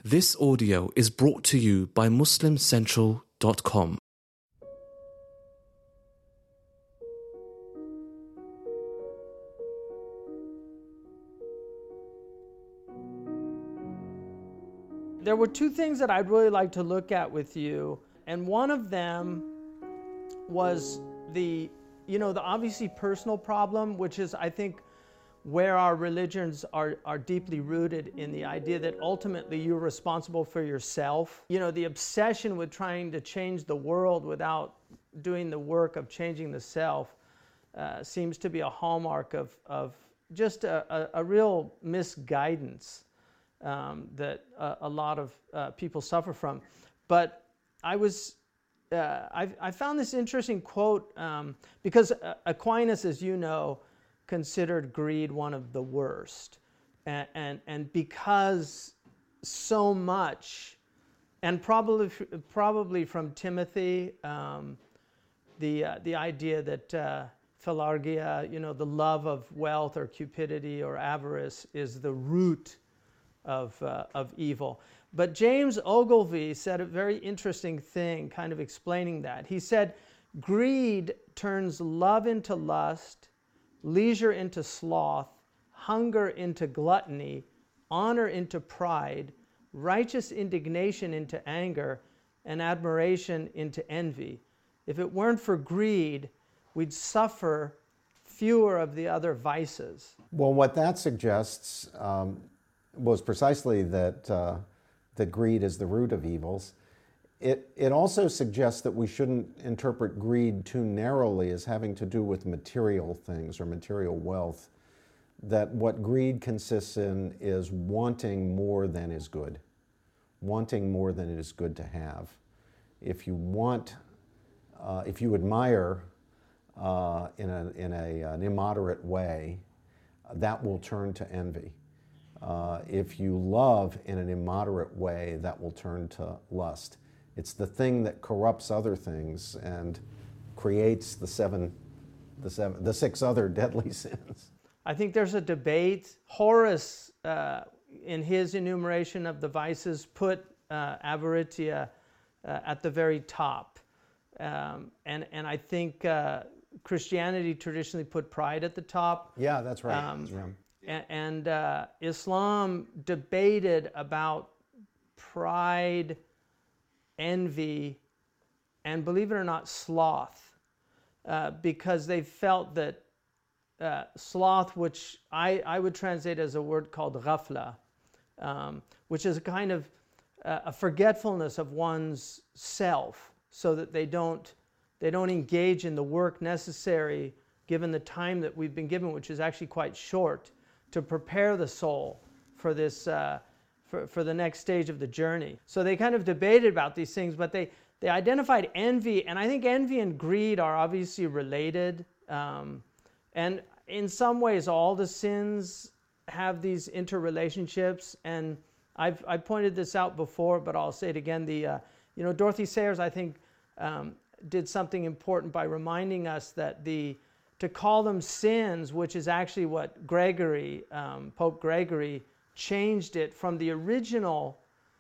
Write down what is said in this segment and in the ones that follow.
This audio is brought to you by MuslimCentral.com. There were two things that I'd really like to look at with you, and one of them was the obviously personal problem, which is, I think, where our religions are deeply rooted in the idea that ultimately you're responsible for yourself. The obsession with trying to change the world without doing the work of changing the self seems to be a hallmark of just a real misguidance that a lot of people suffer from. But I found this interesting quote because Aquinas, as you know, considered greed one of the worst, and because so much, and probably from Timothy, the idea that philargia, the love of wealth or cupidity or avarice, is the root of evil. But James Ogilvy said a very interesting thing, kind of explaining that. He said, greed turns love into lust, leisure into sloth, hunger into gluttony, honor into pride, righteous indignation into anger, and admiration into envy. If it weren't for greed, we'd suffer fewer of the other vices. Well, what that suggests was precisely that greed is the root of evils. It also suggests that we shouldn't interpret greed too narrowly as having to do with material things or material wealth, that what greed consists in is wanting more than is good, wanting more than it is good to have. If you admire in an immoderate way, that will turn to envy. If you love in an immoderate way, that will turn to lust. It's the thing that corrupts other things and creates the six other deadly sins. I think there's a debate. Horace, in his enumeration of the vices, put avaritia at the very top. And I think Christianity traditionally put pride at the top. Yeah, that's right. And Islam debated about pride, envy, and, believe it or not, sloth, because they felt that sloth, which I would translate as a word called ghafla, which is a kind of a forgetfulness of one's self, so that they don't engage in the work necessary, given the time that we've been given, which is actually quite short, to prepare the soul for this for the next stage of the journey. So they kind of debated about these things, but they identified envy, and I think envy and greed are obviously related. And in some ways, all the sins have these interrelationships. And I've pointed this out before, but I'll say it again. Dorothy Sayers, I think, did something important by reminding us that to call them sins, which is actually what Gregory, Pope Gregory, changed it from the original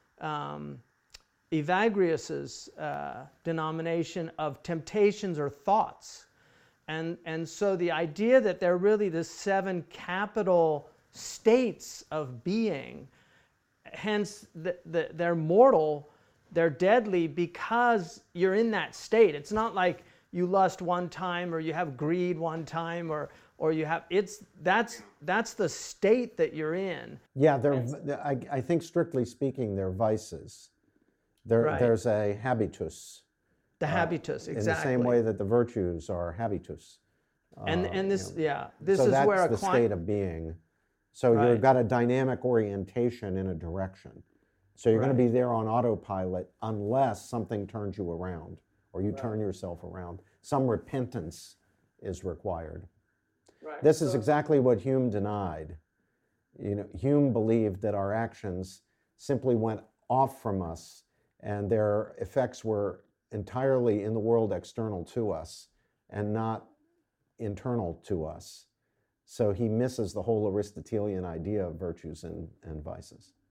Evagrius's denomination of temptations or thoughts. And so the idea that they're really the seven capital states of being, hence they're mortal, they're deadly because you're in that state. It's not like you lust one time or you have greed one time or you have, that's the state that you're in. Yeah, I think strictly speaking, they're vices. Right. There's a habitus. The habitus, exactly. In the same way that the virtues are habitus. This so is that's where the state of being. So Right. you've got a dynamic orientation in a direction. So you're going to be there on autopilot unless something turns you around or you turn yourself around. Some repentance is required. Right. This is exactly what Hume denied. Hume believed that our actions simply went off from us and their effects were entirely in the world external to us and not internal to us. So he misses the whole Aristotelian idea of virtues and vices.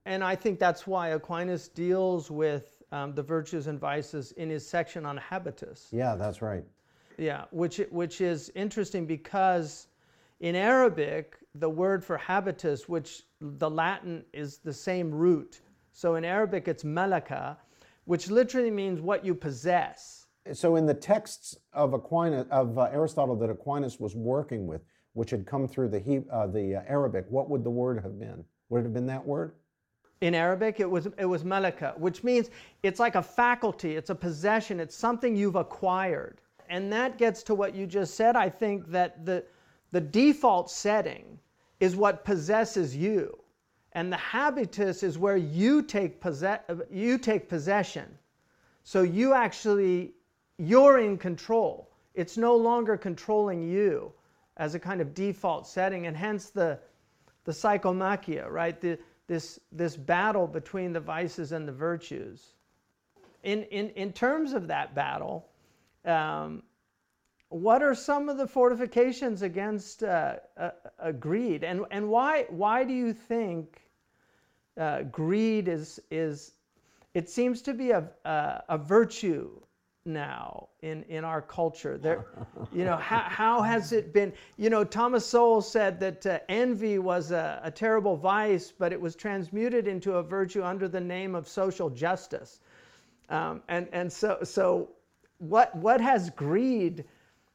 And I think that's why Aquinas deals with the virtues and vices in his section on habitus. Yeah, that's right. Yeah, which is interesting because in Arabic, the word for habitus, which the Latin is the same root. So in Arabic, it's malaka, which literally means what you possess. So in the texts of Aristotle that Aquinas was working with, which had come through the Arabic, what would the word have been? Would it have been that word? In Arabic, it was malaka, which means it's like a faculty, it's a possession, it's something you've acquired. And that gets to what you just said. I think that the default setting is what possesses you. And the habitus is where you take possession. So you're in control. It's no longer controlling you as a kind of default setting, and hence the psychomachia, right? This battle between the vices and the virtues. In terms of that battle, what are some of the fortifications against greed, and why do you think greed is it seems to be a virtue now in our culture? There, how has it been? Thomas Sowell said that envy was a terrible vice, but it was transmuted into a virtue under the name of social justice. So what has greed?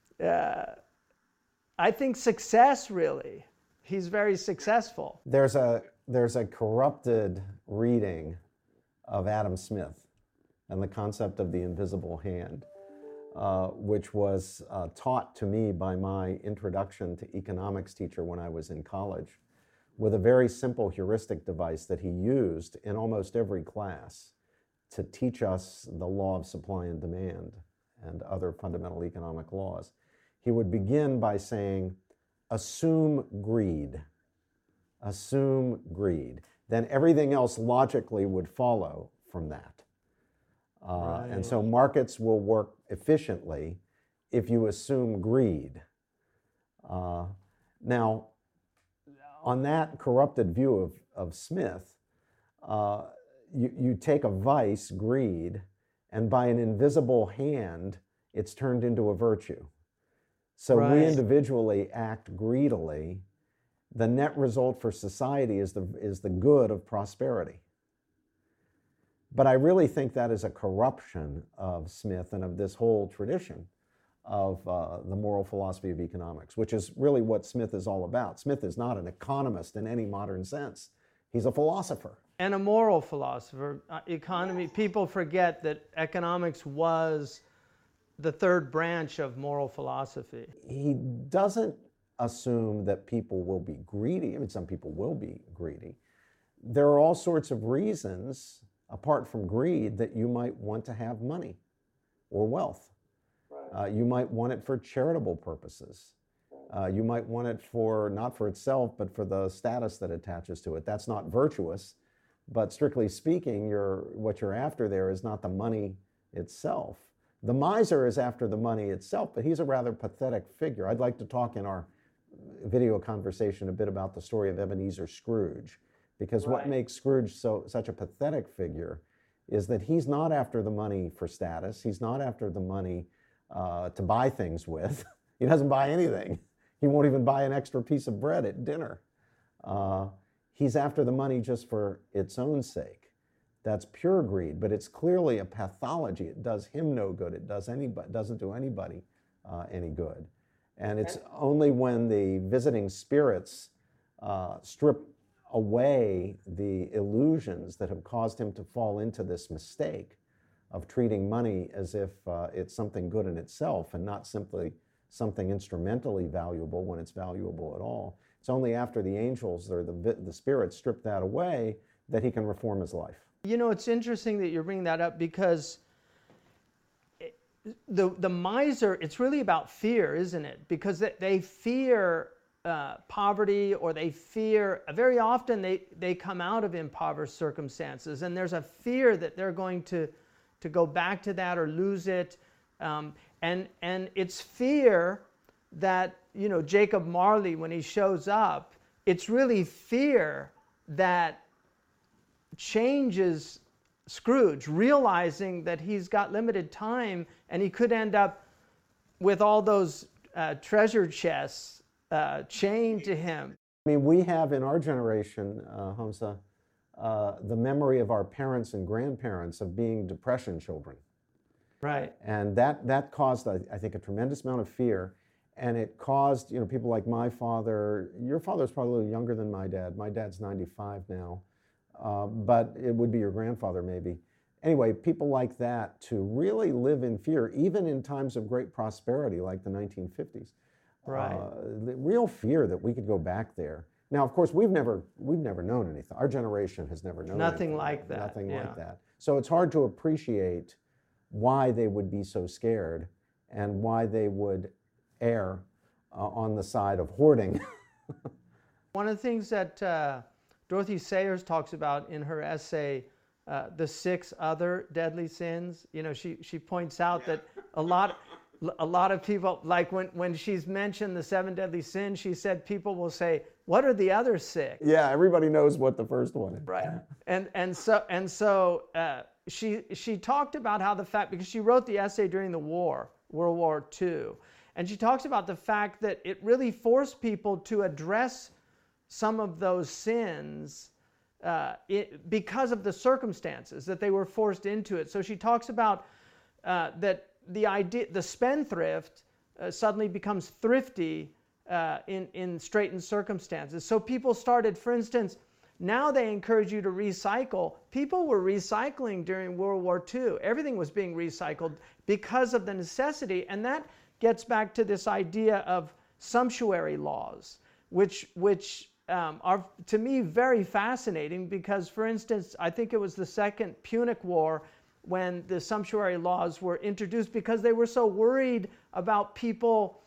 I think success, really. He's very successful. There's a corrupted reading of Adam Smith and the concept of the invisible hand, which was taught to me by my introduction to economics teacher when I was in college, with a very simple heuristic device that he used in almost every class to teach us the law of supply and demand and other fundamental economic laws. He would begin by saying, assume greed. Assume greed. Then everything else logically would follow from that. Right. And so markets will work efficiently if you assume greed. Now, on that corrupted view of Smith, you take a vice, greed, and by an invisible hand, it's turned into a virtue. So we individually act greedily. The net result for society is the good of prosperity. But I really think that is a corruption of Smith and of this whole tradition of the moral philosophy of economics, which is really what Smith is all about. Smith is not an economist in any modern sense. He's a philosopher. And a moral philosopher. People forget that economics was the third branch of moral philosophy. He doesn't assume that people will be greedy. I mean, some people will be greedy. There are all sorts of reasons, apart from greed, that you might want to have money or wealth. Right. You might want it for charitable purposes. You might want it not for itself, but for the status that attaches to it. That's not virtuous, but strictly speaking, what you're after there is not the money itself. The miser is after the money itself, but he's a rather pathetic figure. I'd like to talk in our video conversation a bit about the story of Ebenezer Scrooge, because what makes Scrooge such a pathetic figure is that he's not after the money for status. He's not after the money to buy things with. He doesn't buy anything. He won't even buy an extra piece of bread at dinner. He's after the money just for its own sake. That's pure greed, but it's clearly a pathology. It does him no good. It doesn't do anybody any good. And it's only when the visiting spirits strip away the illusions that have caused him to fall into this mistake of treating money as if it's something good in itself and not simply something instrumentally valuable when it's valuable at all. It's only after the angels or the spirits strip that away that he can reform his life. It's interesting that you're bringing that up, because the miser, it's really about fear, isn't it? Because they fear poverty, or they fear, very often they come out of impoverished circumstances, and there's a fear that they're going to go back to that or lose it. And it's fear that, Jacob Marley, when he shows up, it's really fear that changes Scrooge, realizing that he's got limited time and he could end up with all those treasure chests chained to him. I mean, we have in our generation, Hamza, the memory of our parents and grandparents of being depression children. Right. And that caused, I think, a tremendous amount of fear. And it caused, people like my father. Your father's probably a little younger than my dad. My dad's 95 now. But it would be your grandfather maybe. Anyway, people like that to really live in fear, even in times of great prosperity like the 1950s. Right. The real fear that we could go back there. Now, of course, we've never known anything. Our generation has never known Nothing anything like that. Nothing yeah. like that. So it's hard to appreciate why they would be so scared and why they would err on the side of hoarding. One of the things that Dorothy Sayers talks about in her essay, The 6 Other Deadly Sins, she points out that a lot of people, like when she's mentioned the 7 deadly sins, she said people will say, what are the other 6? Yeah, everybody knows what the first one is. Right. And so she talked about how the fact, because she wrote the essay during the war, World War II, and she talks about the fact that it really forced people to address some of those sins because of the circumstances that they were forced into it. So she talks about that the spendthrift suddenly becomes thrifty in straitened circumstances. So people started, for instance, now they encourage you to recycle. People were recycling during World War II. Everything was being recycled because of the necessity. And that gets back to this idea of sumptuary laws, which are, to me, very fascinating because, for instance, I think it was the Second Punic War when the sumptuary laws were introduced because they were so worried about people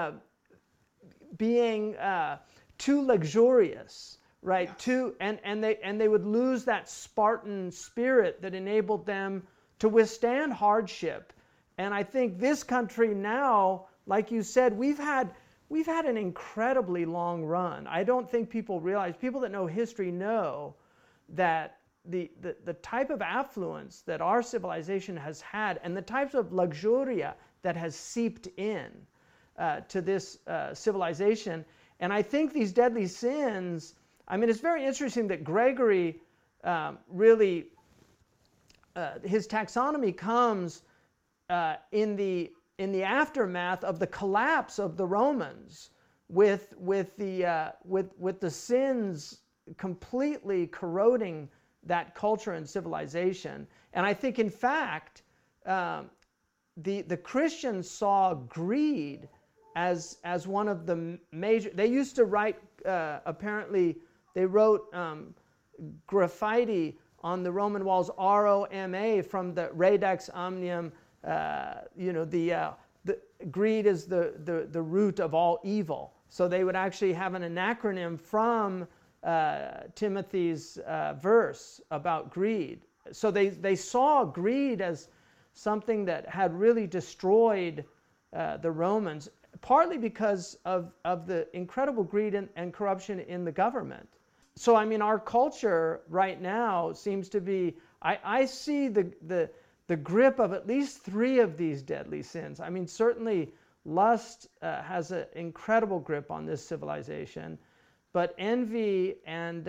being too luxurious, right? Yeah. And they would lose that Spartan spirit that enabled them to withstand hardship. And I think this country now, like you said, we've had an incredibly long run. I don't think people realize, people that know history know that the type of affluence that our civilization has had and the types of luxuria that has seeped in to this civilization. And I think these deadly sins, I mean, it's very interesting that Gregory really, his taxonomy comes in the aftermath of the collapse of the Romans, with the sins completely corroding that culture and civilization. And I think, in fact, the Christians saw greed as one of the major. They used to write. Apparently, they wrote graffiti on the Roman walls, ROMA, from the Redex Omnium. The greed is the root of all evil. So they would actually have an acronym from Timothy's verse about greed. So they saw greed as something that had really destroyed the Romans, partly because of the incredible greed and corruption in the government. So I mean, our culture right now seems to be, I see the grip of at least 3 of these deadly sins. I mean, certainly lust has an incredible grip on this civilization, but envy and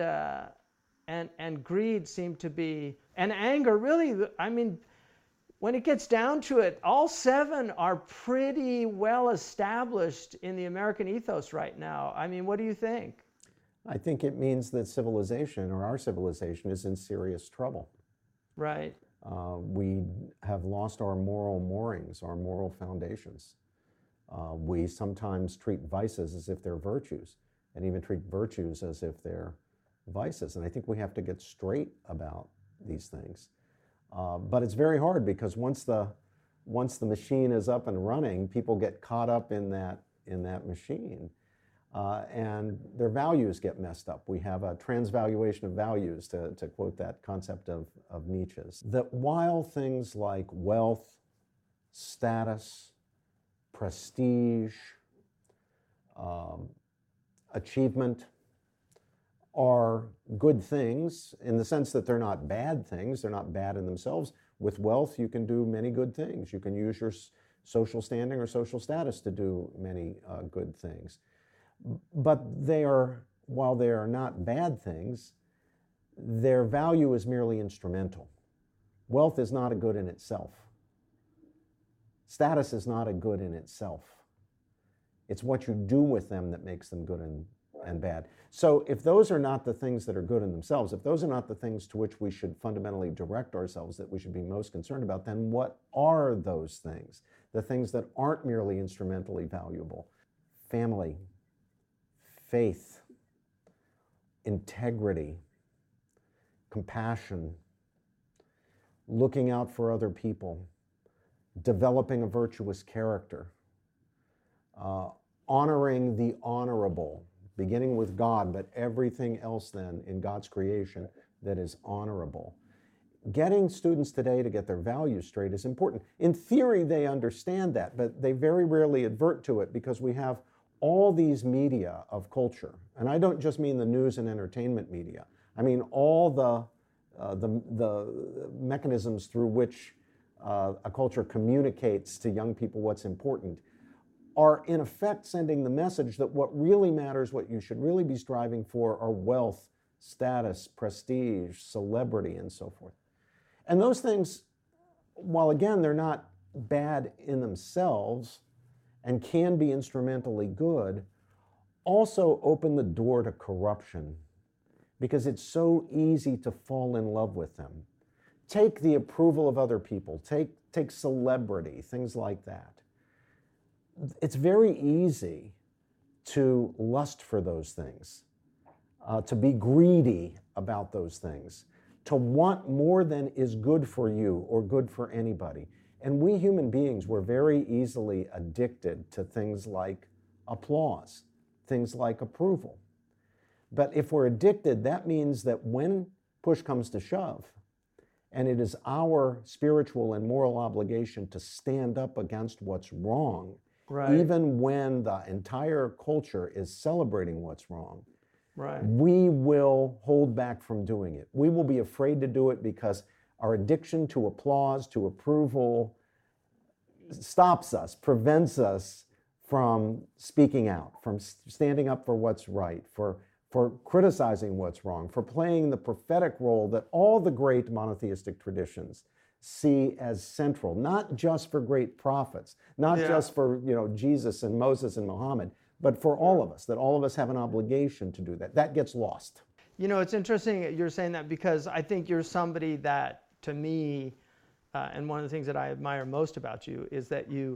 greed seem to be, and anger, really, I mean, when it gets down to it, all 7 are pretty well established in the American ethos right now. I mean, what do you think? I think it means that civilization, or our civilization, is in serious trouble. Right. We have lost our moral moorings, our moral foundations. We sometimes treat vices as if they're virtues, and even treat virtues as if they're vices. And I think we have to get straight about these things. But it's very hard because once the machine is up and running, people get caught up in that machine. And their values get messed up. We have a transvaluation of values, to quote that concept of Nietzsche's. That while things like wealth, status, prestige, achievement are good things in the sense that they're not bad things. They're not bad in themselves. With wealth, you can do many good things. You can use your social standing or social status to do many good things. But while they are not bad things, their value is merely instrumental. Wealth is not a good in itself. Status is not a good in itself. It's what you do with them that makes them good and bad. So if those are not the things that are good in themselves, if those are not the things to which we should fundamentally direct ourselves, that we should be most concerned about, then what are those things? The things that aren't merely instrumentally valuable. Family, faith, integrity, compassion, looking out for other people, developing a virtuous character, honoring the honorable, beginning with God, but everything else then in God's creation that is honorable. Getting students today to get their values straight is important. In theory, they understand that, but they very rarely advert to it because we have all these media of culture. And I don't just mean the news and entertainment media. I mean all the mechanisms through which a culture communicates to young people what's important are in effect sending the message that what really matters, what you should really be striving for, are wealth, status, prestige, celebrity, and so forth. And those things, while again they're not bad in themselves and can be instrumentally good, also open the door to corruption because it's so easy to fall in love with them. Take the approval of other people, take celebrity, things like that. It's very easy to lust for those things, to be greedy about those things, to want more than is good for you or good for anybody. And we human beings, we're very easily addicted to things like applause, things like approval. But if we're addicted, that means that when push comes to shove, and it is our spiritual and moral obligation to stand up against what's wrong, right, even when the entire culture is celebrating what's wrong, right, we will hold back from doing it. We will be afraid to do it because our addiction to applause, to approval, stops us, prevents us from speaking out, from standing up for what's right, for criticizing what's wrong, for playing the prophetic role that all the great monotheistic traditions see as central, not just for great prophets, not just for Jesus and Moses and Muhammad, but for all of us, that all of us have an obligation to do that. That gets lost. It's interesting you're saying that because I think you're somebody that, to me, and one of the things that I admire most about you is that you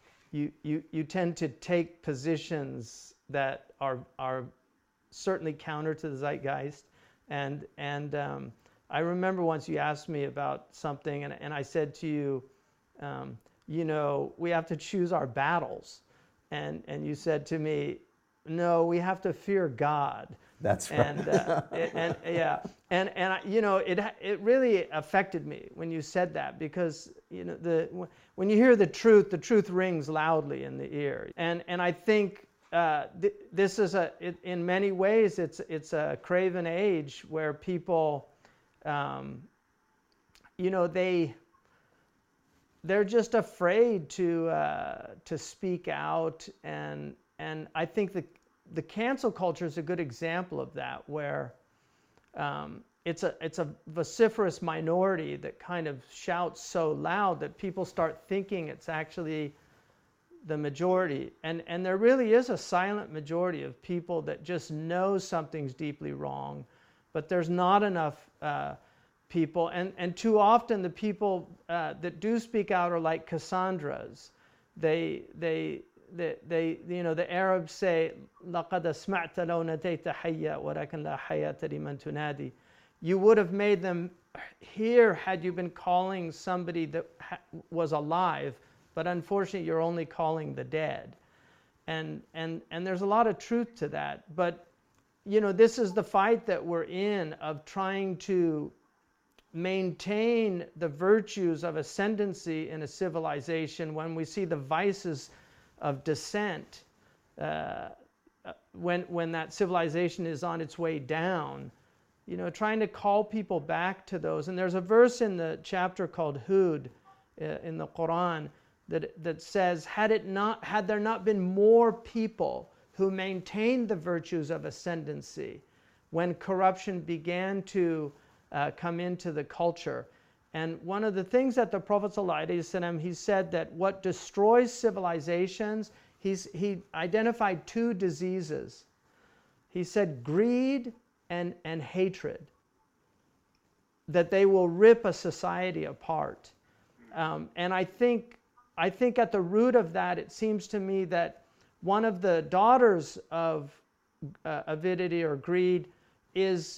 tend to take positions that are certainly counter to the zeitgeist, and I remember once you asked me about something, and I said to you, we have to choose our battles, and you said to me, no, we have to fear God. That's right. It really affected me when you said that because when you hear the truth rings loudly in the ear, and I think this is in many ways it's a craven age where people they're just afraid to speak out, and I think the cancel culture is a good example of that, where it's a vociferous minority that kind of shouts so loud that people start thinking it's actually the majority, and there really is a silent majority of people that just know something's deeply wrong, but there's not enough people, and too often the people that do speak out are like Cassandras. The Arabs say, لَقَدْ أَسْمَعْتَ لَوْ نَدَيْتَ حَيَّا وَلَكِنْ لَا حَيَاةَ لِمَنْ تُنَادِي. You would have made them hear had you been calling somebody that was alive, but unfortunately you're only calling the dead. And there's a lot of truth to that. But this is the fight that we're in, of trying to maintain the virtues of ascendancy in a civilization when we see the vices of dissent when that civilization is on its way down, trying to call people back to those. And there's a verse in the chapter called Hud in the Quran that says, had there not been more people who maintained the virtues of ascendancy when corruption began to come into the culture. And one of the things that the Prophet ﷺ, he said that what destroys civilizations, he identified 2 diseases. He said greed and hatred, that they will rip a society apart. And I think at the root of that, it seems to me that one of the daughters of avidity or greed is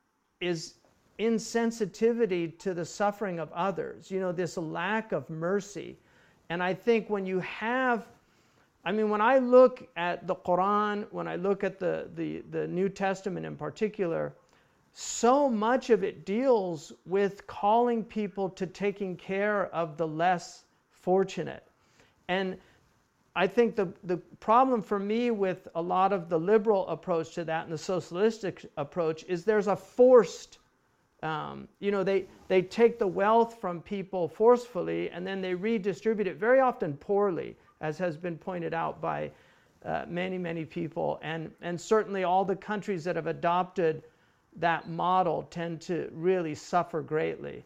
insensitivity to the suffering of others, this lack of mercy. And I think when you have, when I look at the Quran, when I look at the New Testament in particular, so much of it deals with calling people to taking care of the less fortunate. And I think the problem for me with a lot of the liberal approach to that and the socialistic approach is there's a forced, they take the wealth from people forcefully and then they redistribute it very often poorly, as has been pointed out by many people. And certainly all the countries that have adopted that model tend to really suffer greatly.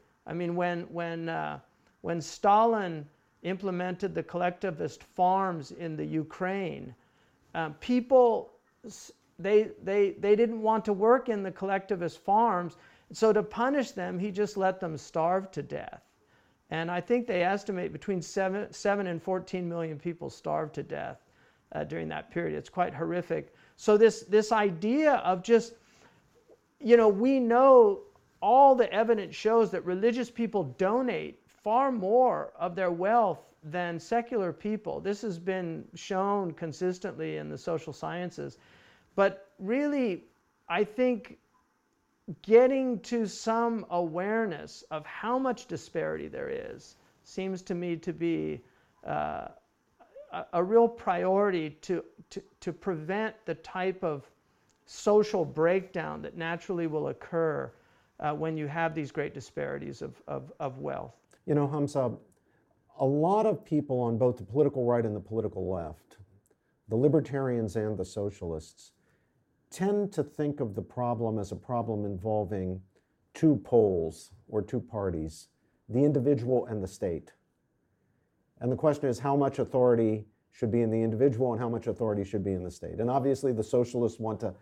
When Stalin implemented the collectivist farms in the Ukraine, people, they didn't want to work in the collectivist farms, so to punish them, he just let them starve to death. And I think they estimate between 7 and 14 million people starved to death during that period. It's quite horrific. So this idea of just, we know all the evidence shows that religious people donate far more of their wealth than secular people. This has been shown consistently in the social sciences. But really, I think getting to some awareness of how much disparity there is seems to me to be a real priority to prevent the type of social breakdown that naturally will occur when you have these great disparities of wealth. Hamza, a lot of people on both the political right and the political left, the libertarians and the socialists, tend to think of the problem as a problem involving 2 poles or 2 parties, the individual and the state. And the question is how much authority should be in the individual and how much authority should be in the state. And obviously the socialists want to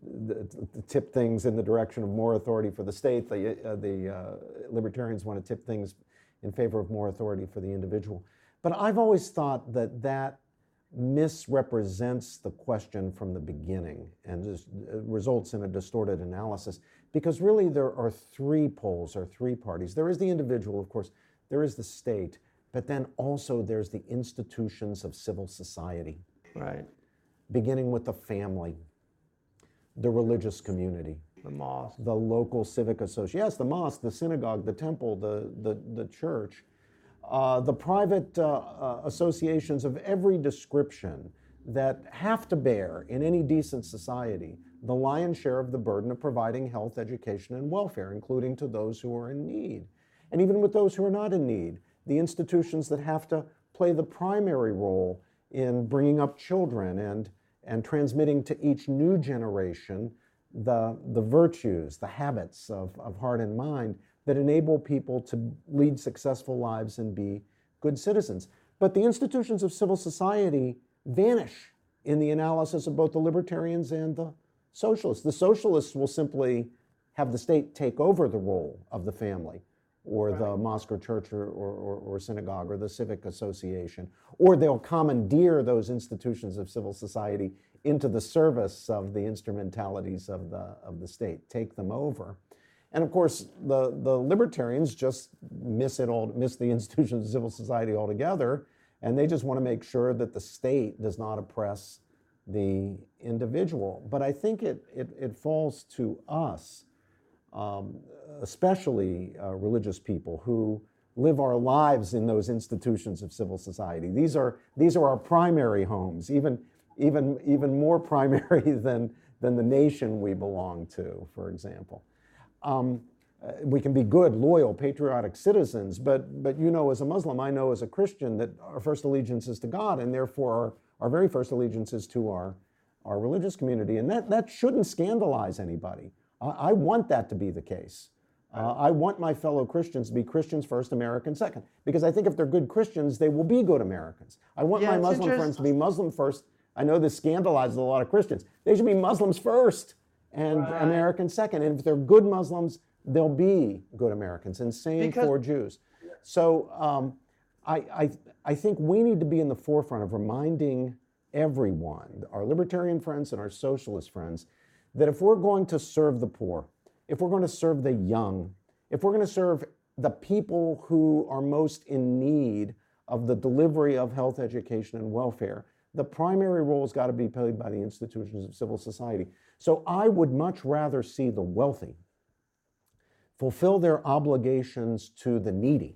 tip things in the direction of more authority for the state. The libertarians want to tip things in favor of more authority for the individual. But I've always thought that misrepresents the question from the beginning and just results in a distorted analysis, because really there are 3 poles or 3 parties. There is the individual, of course, there is the state, but then also there's the institutions of civil society. Right. Beginning with the family, the religious community, the mosque, the local civic association. Yes, the mosque, the synagogue, the temple, the church, the private associations of every description that have to bear in any decent society the lion's share of the burden of providing health, education, and welfare, including to those who are in need. And even with those who are not in need, the institutions that have to play the primary role in bringing up children and transmitting to each new generation the virtues, the habits of heart and mind that enable people to lead successful lives and be good citizens. But the institutions of civil society vanish in the analysis of both the libertarians and the socialists. The socialists will simply have the state take over the role of the family or the mosque or church or synagogue or the civic association, or they'll commandeer those institutions of civil society into the service of the instrumentalities of the state, take them over. And of course, the libertarians just miss the institutions of civil society altogether, and they just want to make sure that the state does not oppress the individual. But I think it falls to us, especially religious people who live our lives in those institutions of civil society. These are our primary homes. even more primary than the nation we belong to, for example. We can be good, loyal, patriotic citizens, but you know, as a Muslim, I know as a Christian that our first allegiance is to God, and therefore our very first allegiance is to our religious community, and that shouldn't scandalize anybody. I want that to be the case. I want my fellow Christians to be Christians first, Americans second, because I think if they're good Christians, they will be good Americans. I want my Muslim friends to be Muslim first. I know this scandalizes a lot of Christians. They should be Muslims first and Americans second, and if they're good Muslims, they'll be good Americans, and same for Jews. So I think we need to be in the forefront of reminding everyone, our libertarian friends and our socialist friends, that if we're going to serve the poor, if we're going to serve the young, if we're going to serve the people who are most in need of the delivery of health, education, and welfare, the primary role has got to be played by the institutions of civil society. So I would much rather see the wealthy fulfill their obligations to the needy,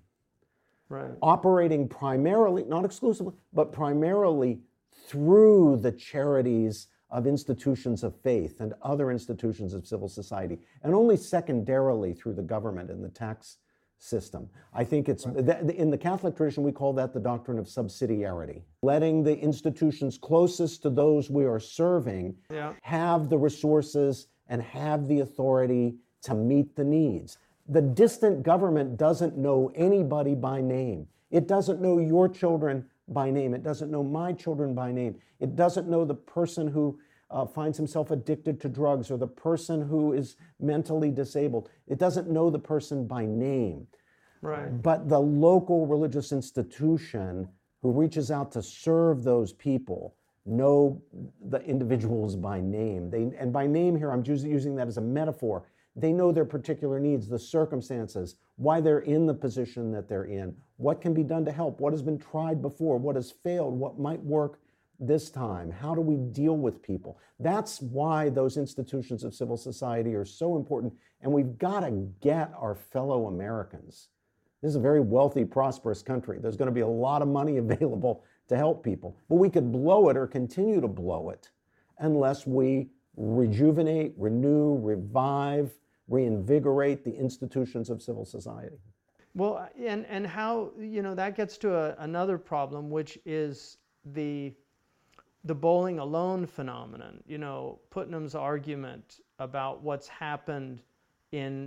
operating primarily, not exclusively, but primarily through the charities of institutions of faith and other institutions of civil society, and only secondarily through the government and the tax system. I think it's, in the Catholic tradition, we call that the doctrine of subsidiarity, letting the institutions closest to those we are serving have the resources and have the authority to meet the needs. The distant government doesn't know anybody by name. It doesn't know your children by name. It doesn't know my children by name. It doesn't know the person who finds himself addicted to drugs or the person who is mentally disabled. It doesn't know the person by name. But the local religious institution who reaches out to serve those people know the individuals by name. And by name here, I'm using that as a metaphor. They know their particular needs, the circumstances, why they're in the position that they're in, what can be done to help, what has been tried before, what has failed, what might work this time, how do we deal with people. That's why those institutions of civil society are so important, and we've got to get our fellow Americans. This is a very wealthy, prosperous country. There's going to be a lot of money available to help people, but we could blow it or continue to blow it unless we rejuvenate, renew, revive, reinvigorate the institutions of civil society. Well, and how, you know, that gets to another problem, which is the bowling alone phenomenon. You know, Putnam's argument about what's happened in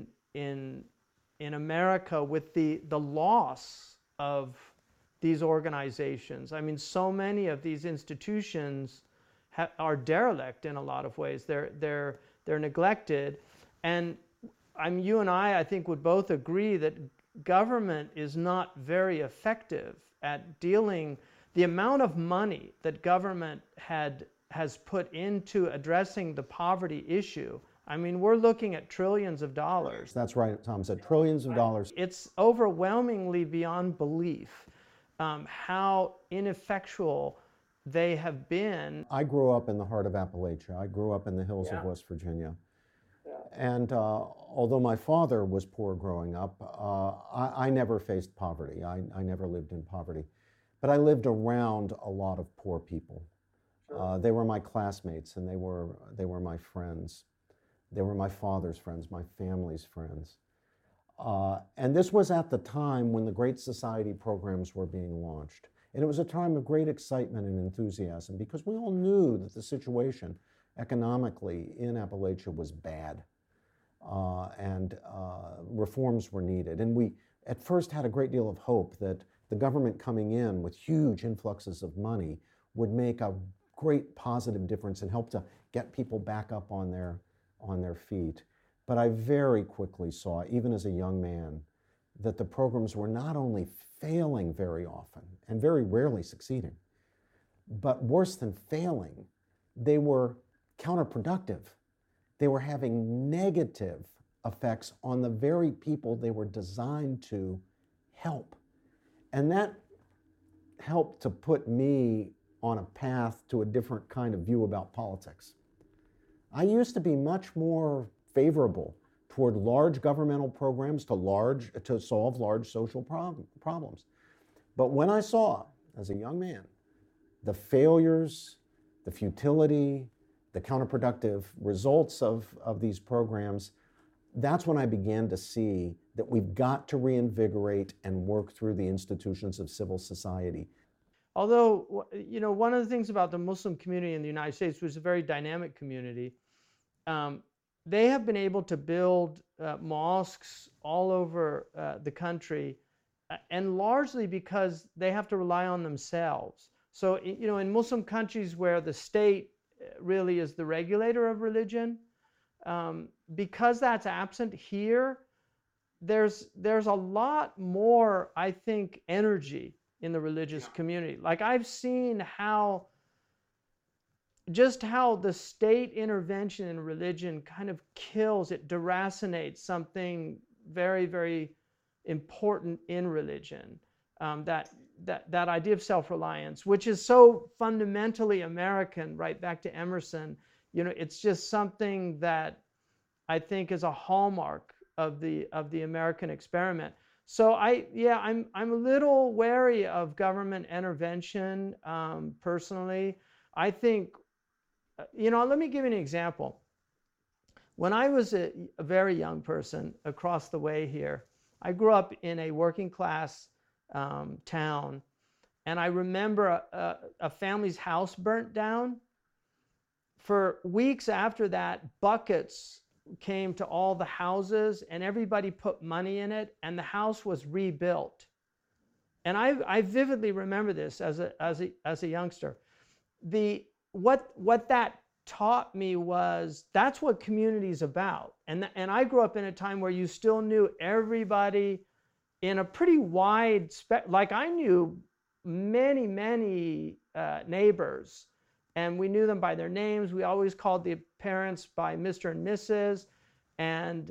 America with the loss of these organizations. I mean, so many of these institutions are derelict in a lot of ways. They're neglected, and you and I think would both agree that government is not very effective at dealing. The amount of money that government has put into addressing the poverty issue, I mean, we're looking at trillions of dollars. That's right, Tom said, trillions of dollars. It's overwhelmingly beyond belief how ineffectual they have been. I grew up in the heart of Appalachia. I grew up in the hills of West Virginia. And although my father was poor growing up, I never faced poverty. I never lived in poverty. But I lived around a lot of poor people. They were my classmates, and they were my friends. They were my father's friends, my family's friends. And this was at the time when the Great Society programs were being launched. And it was a time of great excitement and enthusiasm because we all knew that the situation economically in Appalachia was bad, and reforms were needed. And we at first had a great deal of hope that the government coming in with huge influxes of money would make a great positive difference and help to get people back up on their feet. But I very quickly saw, even as a young man, that the programs were not only failing very often and very rarely succeeding, but worse than failing, they were counterproductive. They were having negative effects on the very people they were designed to help. And that helped to put me on a path to a different kind of view about politics. I used to be much more favorable toward large governmental programs to solve large social problems. But when I saw, as a young man, the failures, the futility, the counterproductive results of these programs, that's when I began to see that we've got to reinvigorate and work through the institutions of civil society. Although, one of the things about the Muslim community in the United States, which is a very dynamic community, they have been able to build mosques all over the country, and largely because they have to rely on themselves. So, in Muslim countries where the state really is the regulator of religion, because that's absent here, there's a lot more, I think, energy in the religious community. Like, I've seen how the state intervention in religion kind of kills, it deracinates something very, very important in religion. That idea of self-reliance, which is so fundamentally American, right back to Emerson. It's just something that I think is a hallmark of the American experiment. So I'm a little wary of government intervention personally. I think, let me give you an example. When I was a very young person across the way here, I grew up in a working class town, and I remember a family's house burnt down. For weeks after that, buckets came to all the houses, and everybody put money in it, and the house was rebuilt. And I vividly remember this as a youngster. What that taught me was that's what community is about. And I grew up in a time where you still knew everybody in a pretty wide like I knew many neighbors, and we knew them by their names. We always called the parents by Mr. and Mrs. And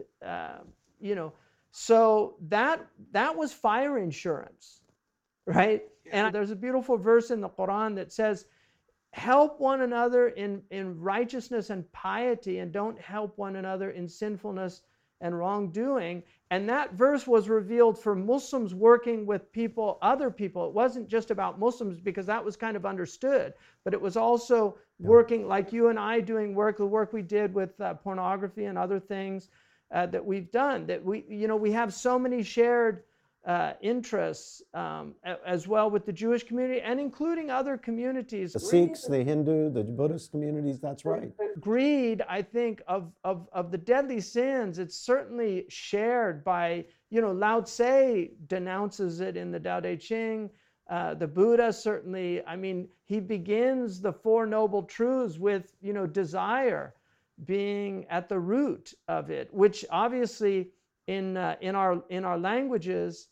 so that was fire insurance, right? And there's a beautiful verse in the Quran that says, help one another in righteousness and piety, and don't help one another in sinfulness and wrongdoing. And that verse was revealed for Muslims working with other people. It wasn't just about Muslims, because that was kind of understood, but it was also working like you and I doing the work we did with pornography and other things that we've done, that we have so many shared interests as well with the Jewish community, and including other communities. The Sikhs, the Hindu, the Buddhist communities, that's right. Greed, I think, of the deadly sins, it's certainly shared by, Lao Tse denounces it in the Tao Te Ching. The Buddha certainly, he begins the Four Noble Truths with, desire being at the root of it, which obviously in our languages,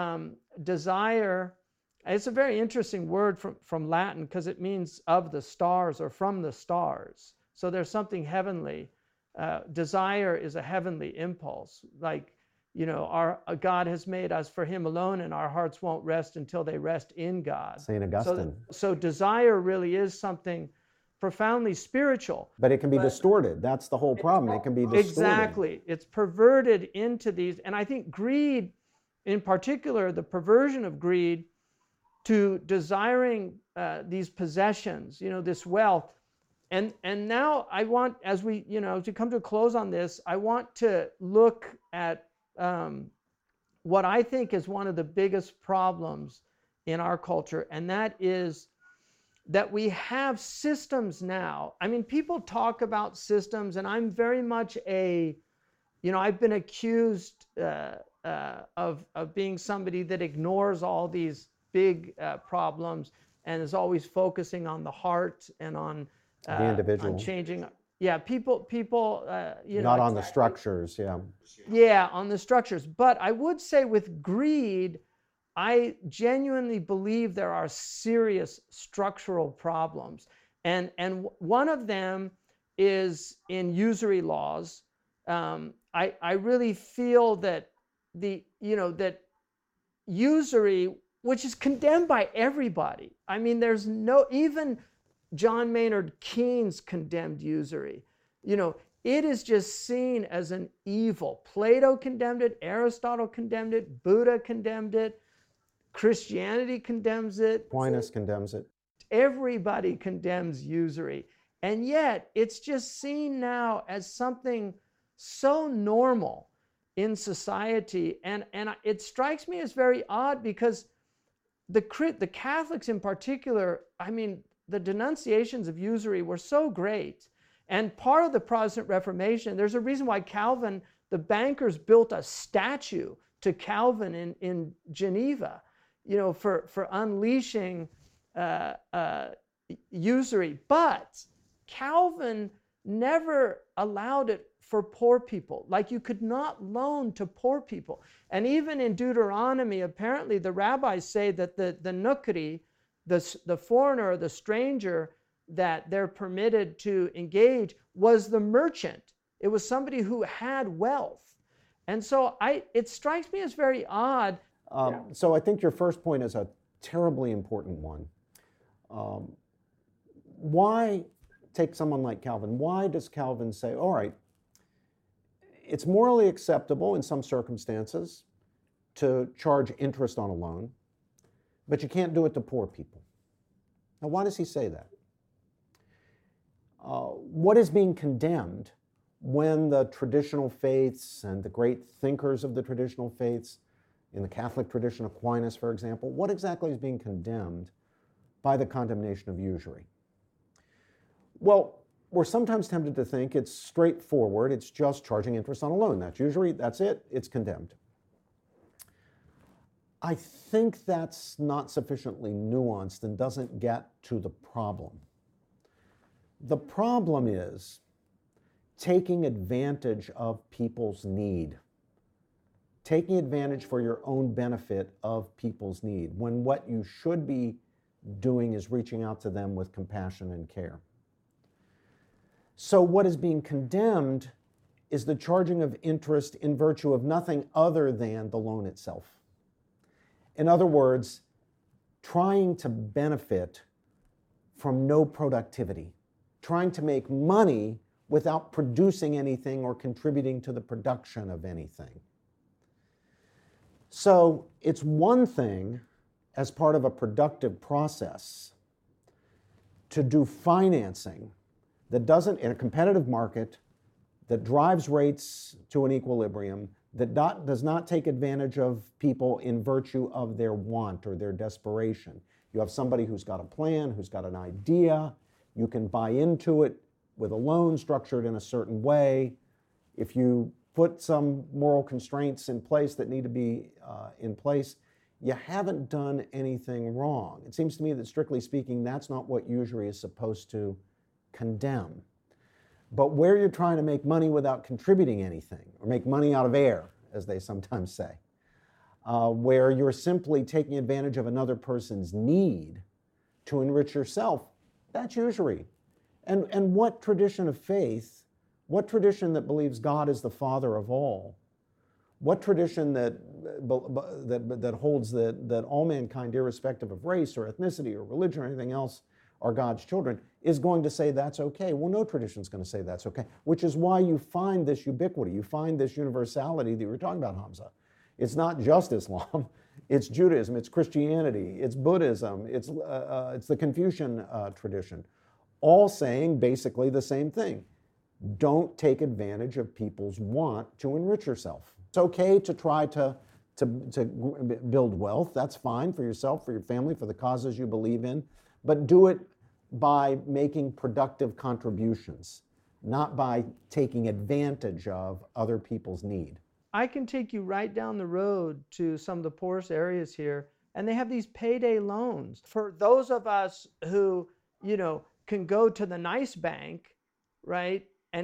desire, it's a very interesting word from Latin, because it means of the stars or from the stars. So there's something heavenly. Desire is a heavenly impulse. Like, our God has made us for him alone, and our hearts won't rest until they rest in God. St. Augustine. So desire really is something profoundly spiritual. But it can be distorted. That's the whole problem. It can be distorted. Exactly. It's perverted into these. And I think greed, in particular, the perversion of greed to desiring these possessions, this wealth. And now I want, as we come to a close on this, I want to look at what I think is one of the biggest problems in our culture, and that is that we have systems now. People talk about systems, and I'm very much I've been accused of being somebody that ignores all these big problems and is always focusing on the heart and on the individual, on changing. Yeah, people. Not on the structures. Yeah. Yeah, on the structures. But I would say with greed, I genuinely believe there are serious structural problems, and one of them is in usury laws. I really feel that that usury, which is condemned by everybody. There's even John Maynard Keynes condemned usury. It is just seen as an evil. Plato condemned it, Aristotle condemned it, Buddha condemned it, Christianity condemns it. Aquinas condemns it. Everybody condemns usury. And yet it's just seen now as something so normal in society. And it strikes me as very odd because the Catholics in particular, I mean, the denunciations of usury were so great. And part of the Protestant Reformation, there's a reason why Calvin, the bankers built a statue to Calvin in Geneva, for unleashing usury. But Calvin never allowed it for poor people. Like, you could not loan to poor people. And even in Deuteronomy, apparently the rabbis say that the nukri, the foreigner or the stranger that they're permitted to engage, was the merchant. It was somebody who had wealth. And so it strikes me as very odd. So I think your first point is a terribly important one. Why take someone like Calvin? Why does Calvin say, all right, it's morally acceptable in some circumstances to charge interest on a loan, but you can't do it to poor people? Now, why does he say that? What is being condemned when the traditional faiths and the great thinkers of the traditional faiths, in the Catholic tradition, Aquinas, for example, what exactly is being condemned by the condemnation of usury? Well, we're sometimes tempted to think it's straightforward, it's just charging interest on a loan. That's usury, that's it, it's condemned. I think that's not sufficiently nuanced and doesn't get to the problem. The problem is taking advantage of people's need, taking advantage for your own benefit of people's need, when what you should be doing is reaching out to them with compassion and care. So what is being condemned is the charging of interest in virtue of nothing other than the loan itself. In other words, trying to benefit from no productivity, trying to make money without producing anything or contributing to the production of anything. So it's one thing, as part of a productive process, to do financing that doesn't, in a competitive market, that drives rates to an equilibrium, that does not take advantage of people in virtue of their want or their desperation. You have somebody who's got a plan, who's got an idea, you can buy into it with a loan structured in a certain way. If you put some moral constraints in place that need to be in place, you haven't done anything wrong. It seems to me that, strictly speaking, that's not what usury is supposed to condemn. But where you're trying to make money without contributing anything, or make money out of air, as they sometimes say, where you're simply taking advantage of another person's need to enrich yourself, that's usury. And what tradition of faith, what tradition that believes God is the Father of all, what tradition that holds that all mankind, irrespective of race or ethnicity or religion or anything else, are God's children, is going to say that's okay? Well, no tradition is going to say that's okay, which is why you find this ubiquity, you find this universality that you were talking about, Hamza. It's not just Islam, it's Judaism, it's Christianity, it's Buddhism, it's the Confucian tradition, all saying basically the same thing. Don't take advantage of people's want to enrich yourself. It's okay to try to build wealth. That's fine for yourself, for your family, for the causes you believe in, but do it by making productive contributions, not by taking advantage of other people's need. I can take you right down the road to some of the poorest areas here, and they have these payday loans. For those of us who, can go to the nice bank, right,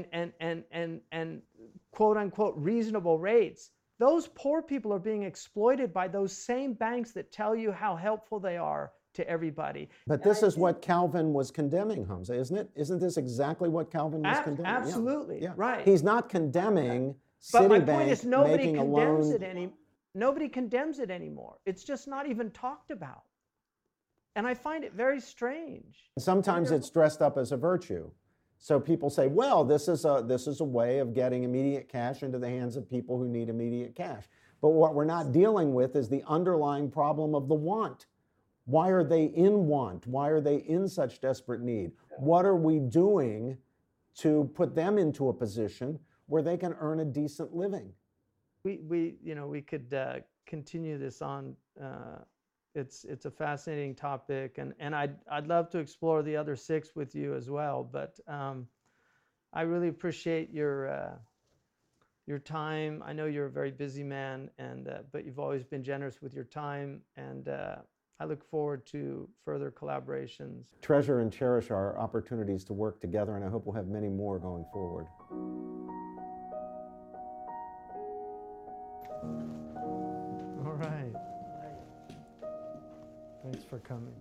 and quote unquote reasonable rates, those poor people are being exploited by those same banks that tell you how helpful they are to everybody. But this is what Calvin was condemning, Hamza, isn't it? Isn't this exactly what Calvin was condemning? Absolutely, yeah. right. He's not condemning But my Citibank point is nobody making a condemns loan. Nobody condemns it anymore. It's just not even talked about. And I find it very strange. Sometimes it's dressed up as a virtue. So people say, well, this is a way of getting immediate cash into the hands of people who need immediate cash. But what we're not dealing with is the underlying problem of the want. Why are they in want? Why are they in such desperate need? What are we doing to put them into a position where they can earn a decent living? We could continue this on. It's a fascinating topic, and I'd love to explore the other 6 with you as well. But I really appreciate your time. I know you're a very busy man, but you've always been generous with your time, and I look forward to further collaborations. Treasure and cherish our opportunities to work together, and I hope we'll have many more going forward. All right. Thanks for coming.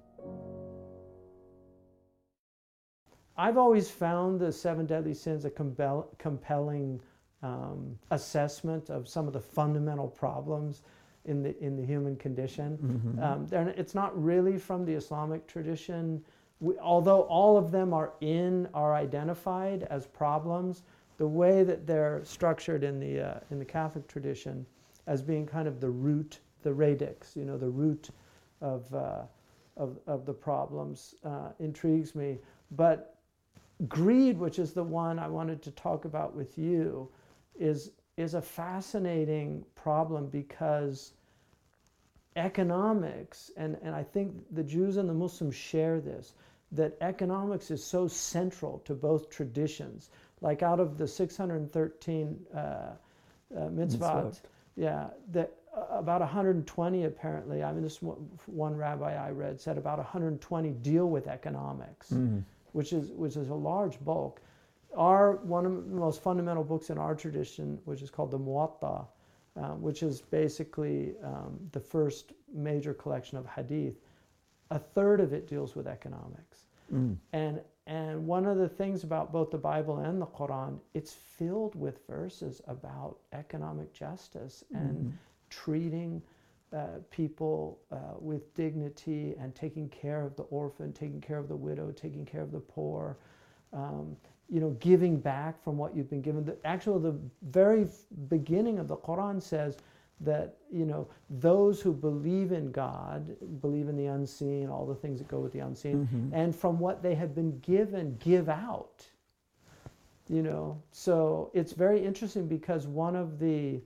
I've always found the 7 deadly sins a compelling assessment of some of the fundamental problems in the human condition. It's not really from the Islamic tradition. Although all of them are identified as problems, the way that they're structured in the Catholic tradition as being kind of the root, the radix, the root of the problems intrigues me. But greed, which is the one I wanted to talk about with you, is a fascinating problem, because economics, and I think the Jews and the Muslims share this, that economics is so central to both traditions. Like out of the 613 mitzvot, that about 120 apparently, I mean, this one rabbi I read said about 120 deal with economics, which is a large bulk. One of the most fundamental books in our tradition, which is called the Muwatta, which is basically the first major collection of hadith, a third of it deals with economics. And one of the things about both the Bible and the Quran, it's filled with verses about economic justice and treating people with dignity, and taking care of the orphan, taking care of the widow, taking care of the poor, giving back from what you've been given. The very beginning of the Quran says that, those who believe in God, believe in the unseen, all the things that go with the unseen, and from what they have been given, give out. So it's very interesting, because one of the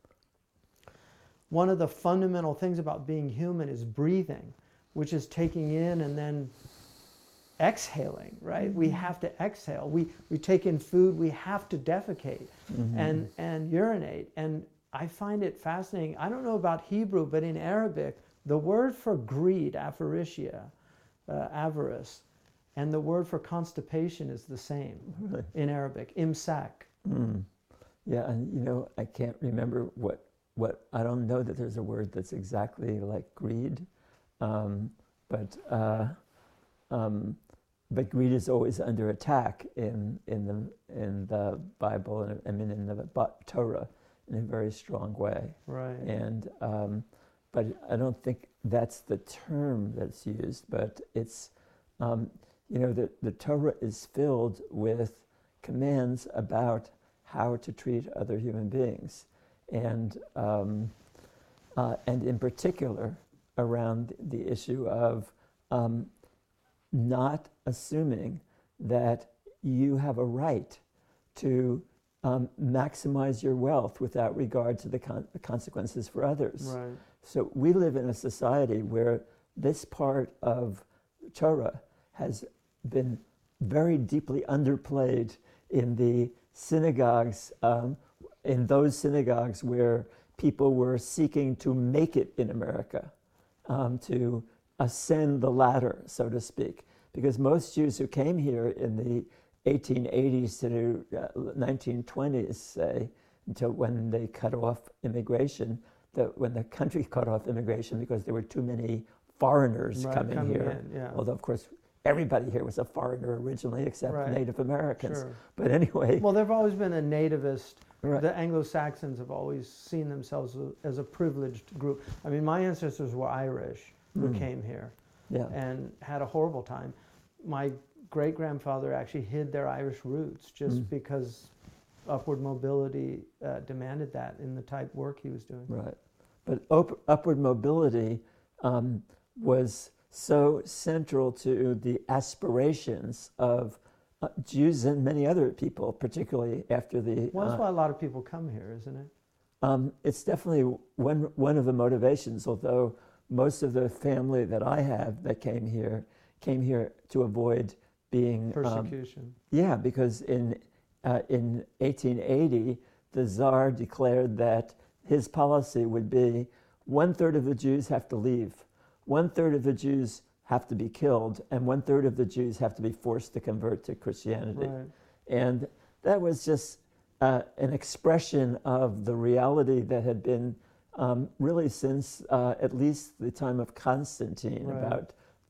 fundamental things about being human is breathing, which is taking in and then exhaling, right? We have to exhale. We take in food, we have to defecate and urinate. And I find it fascinating. I don't know about Hebrew, but in Arabic, the word for greed, aphoresia, avarice, and the word for constipation is the same in Arabic, imsak. Yeah, and I can't remember what I don't know that there's a word that's exactly like greed, but greed is always under attack in the Bible, and I mean in the Torah, in a very strong way. Right. And but I don't think that's the term that's used. But it's the Torah is filled with commands about how to treat other human beings, and in particular around the issue of not assuming that you have a right to maximize your wealth without regard to the consequences for others. Right. So we live in a society where this part of Torah has been very deeply underplayed in the synagogues, in those synagogues where people were seeking to make it in America, to ascend the ladder, so to speak. Because most Jews who came here in the 1880s to the 1920s, say, until when they cut off immigration, when the country cut off immigration because there were too many foreigners coming here. Yeah. Although, of course, everybody here was a foreigner originally, except Native Americans. Sure. But anyway. Well, they've always been a nativist. Right. The Anglo-Saxons have always seen themselves as a privileged group. I mean, my ancestors were Irish who came here and had a horrible time. My great-grandfather actually hid their Irish roots just because upward mobility demanded that in the type work he was doing. Right. But upward mobility was so central to the aspirations of Jews and many other people, particularly after the. Well, that's why a lot of people come here, isn't it? It's definitely one of the motivations, although most of the family that I have that came here to avoid being Persecution. Yeah, because in 1880, the Tsar declared that his policy would be 1/3 of the Jews have to leave, 1/3 of the Jews have to be killed, and 1/3 of the Jews have to be forced to convert to Christianity. Right. And that was just an expression of the reality that had been really since at least the time of Constantine, Right. about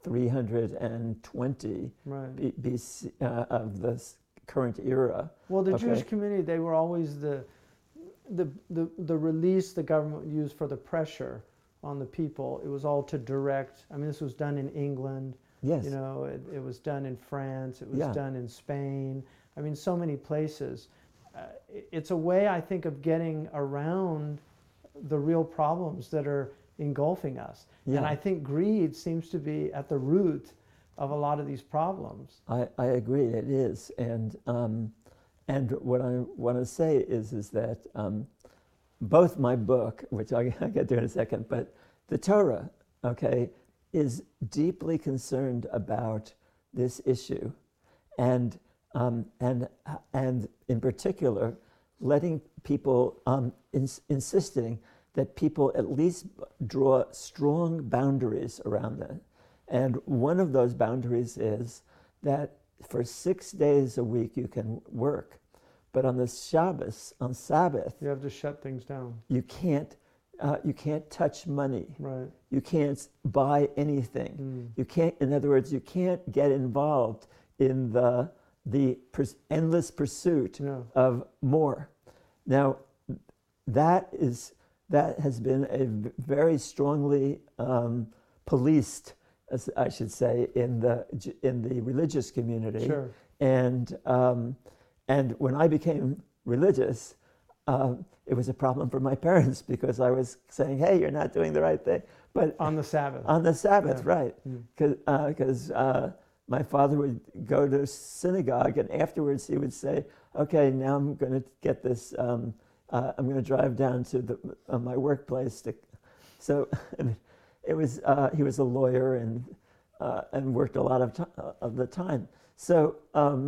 320 Right. BC of the current era. Well, the Okay. Jewish community, they were always the release the government used for the pressure on the people. It was all to direct. I mean, this was done in England. Yes. You know, it was done in France. It was Yeah. done in Spain. I mean, so many places. It's a way, I think, of getting around the real problems that are engulfing us. Yeah. And I think greed seems to be at the root of a lot of these problems. I agree, it is. And what I want to say is that both my book, which I'll get to in a second, but the Torah, okay, is deeply concerned about this issue, and in particular, letting people insisting that people at least draw strong boundaries around that. And one of those boundaries is that for 6 days a week you can work, but on the Shabbos, on Sabbath, You have to shut things down. you can't touch money. Right. You can't buy anything. You can't. In other words, you can't get involved in the endless pursuit Yeah. of more. Now, that has been a very strongly policed, as I should say, in the religious community. Sure. And when I became religious, it was a problem for my parents because I was saying, "Hey, you're not doing the right thing." But On the Sabbath. on the Sabbath, Yeah. right? Because my father would go to synagogue, and afterwards he would say, "Okay, now I'm going to get this. I'm going to drive down to my workplace." So it was. He was a lawyer and worked a lot of the time. So.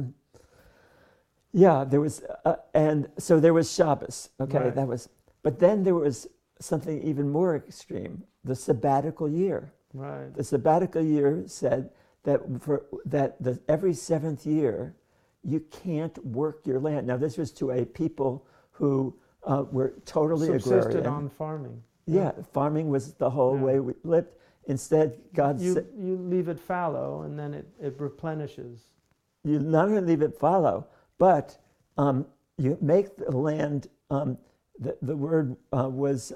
Yeah, there was, and so there was Shabbos. Okay, Right. that was, but then there was something even more extreme: the sabbatical year. Right. The sabbatical year said that every 7th year, you can't work your land. Now, this was to a people who were totally Subsisted agrarian. on farming. Yeah, farming was the whole Yeah. way we lived. Instead, God You said, leave it fallow and then it replenishes. you not only leave it fallow, but you make the land. The word was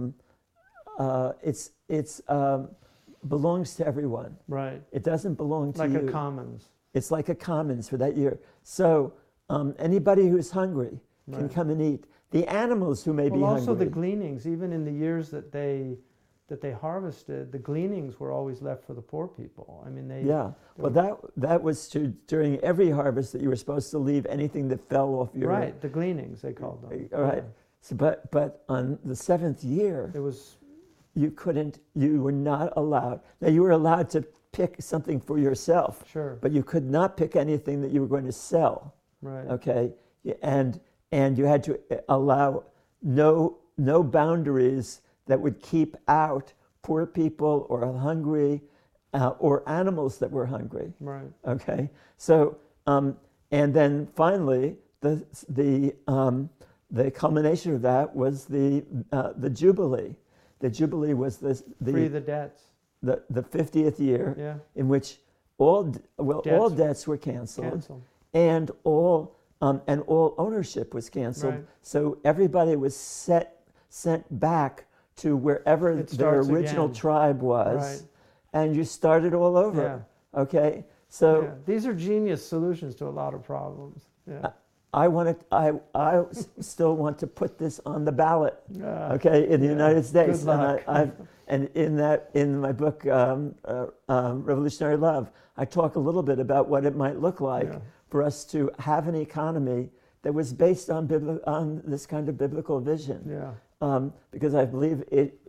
it's belongs to everyone. Right. It doesn't belong to Like you. a commons. It's like a commons for that year. So anybody who's hungry can Right. come and eat. The animals who may be Well, also hungry. the gleanings, even in the years that they harvested, the gleanings were always left for the poor people. I mean, Yeah. Well, that was true during every harvest, that you were supposed to leave anything that fell off your. Right, the gleanings they called them. All right. So, but on the 7th year, It was you were not allowed. Now, you were allowed to pick something for yourself, sure. but you could not pick anything that you were going to sell. Right. Okay, and you had to allow no boundaries that would keep out poor people or hungry or animals that were hungry. Right. Okay, so and then finally the culmination of that was the Jubilee. The Jubilee was Free the debts. the 50th year Yeah. in which all debts were canceled. Canceled. And all ownership was canceled. Right. So everybody was sent back to wherever It their starts original again. tribe was, Right. and you started all over. Yeah. Okay, so Yeah. These are genius solutions to a lot of problems. Yeah. still want to put this on the ballot, okay, in the United States. Good luck. And in my book, Revolutionary Love, I talk a little bit about what it might look like for us to have an economy that was based on this kind of biblical vision. Because I believe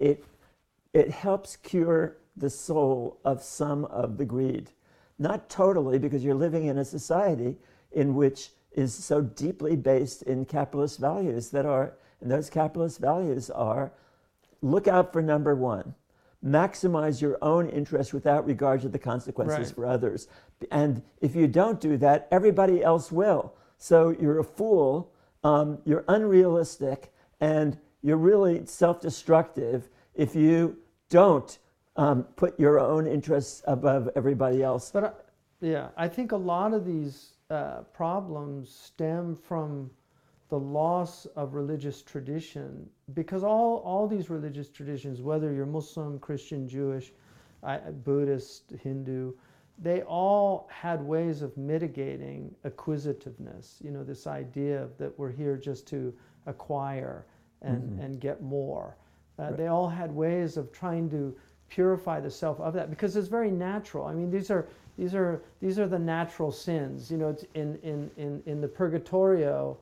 it helps cure the soul of some of the greed. Not totally, because you're living in a society in which is so deeply based in capitalist values and those capitalist values are, look out for number one, maximize your own interest without regard to the consequences for others. And if you don't do that, everybody else will. So you're a fool, you're unrealistic, and you're really self-destructive if you don't put your own interests above everybody else. But I think a lot of these problems stem from the loss of religious tradition, because all these religious traditions, whether you're Muslim, Christian, Jewish, Buddhist, Hindu, they all had ways of mitigating acquisitiveness, this idea that we're here just to acquire and get more. They all had ways of trying to purify the self of that, because it's very natural. I mean, these are the natural sins. It's in the Purgatorio,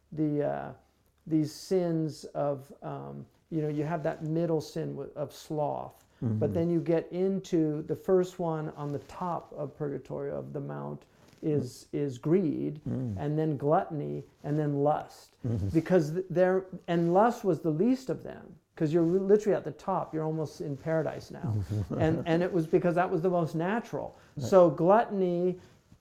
these sins of you have that middle sin of sloth, but then you get into the first one on the top of Purgatorio of the mount is greed, and then gluttony, and then lust, because lust was the least of them. Because you're literally at the top, you're almost in paradise now, and it was because that was the most natural. So gluttony,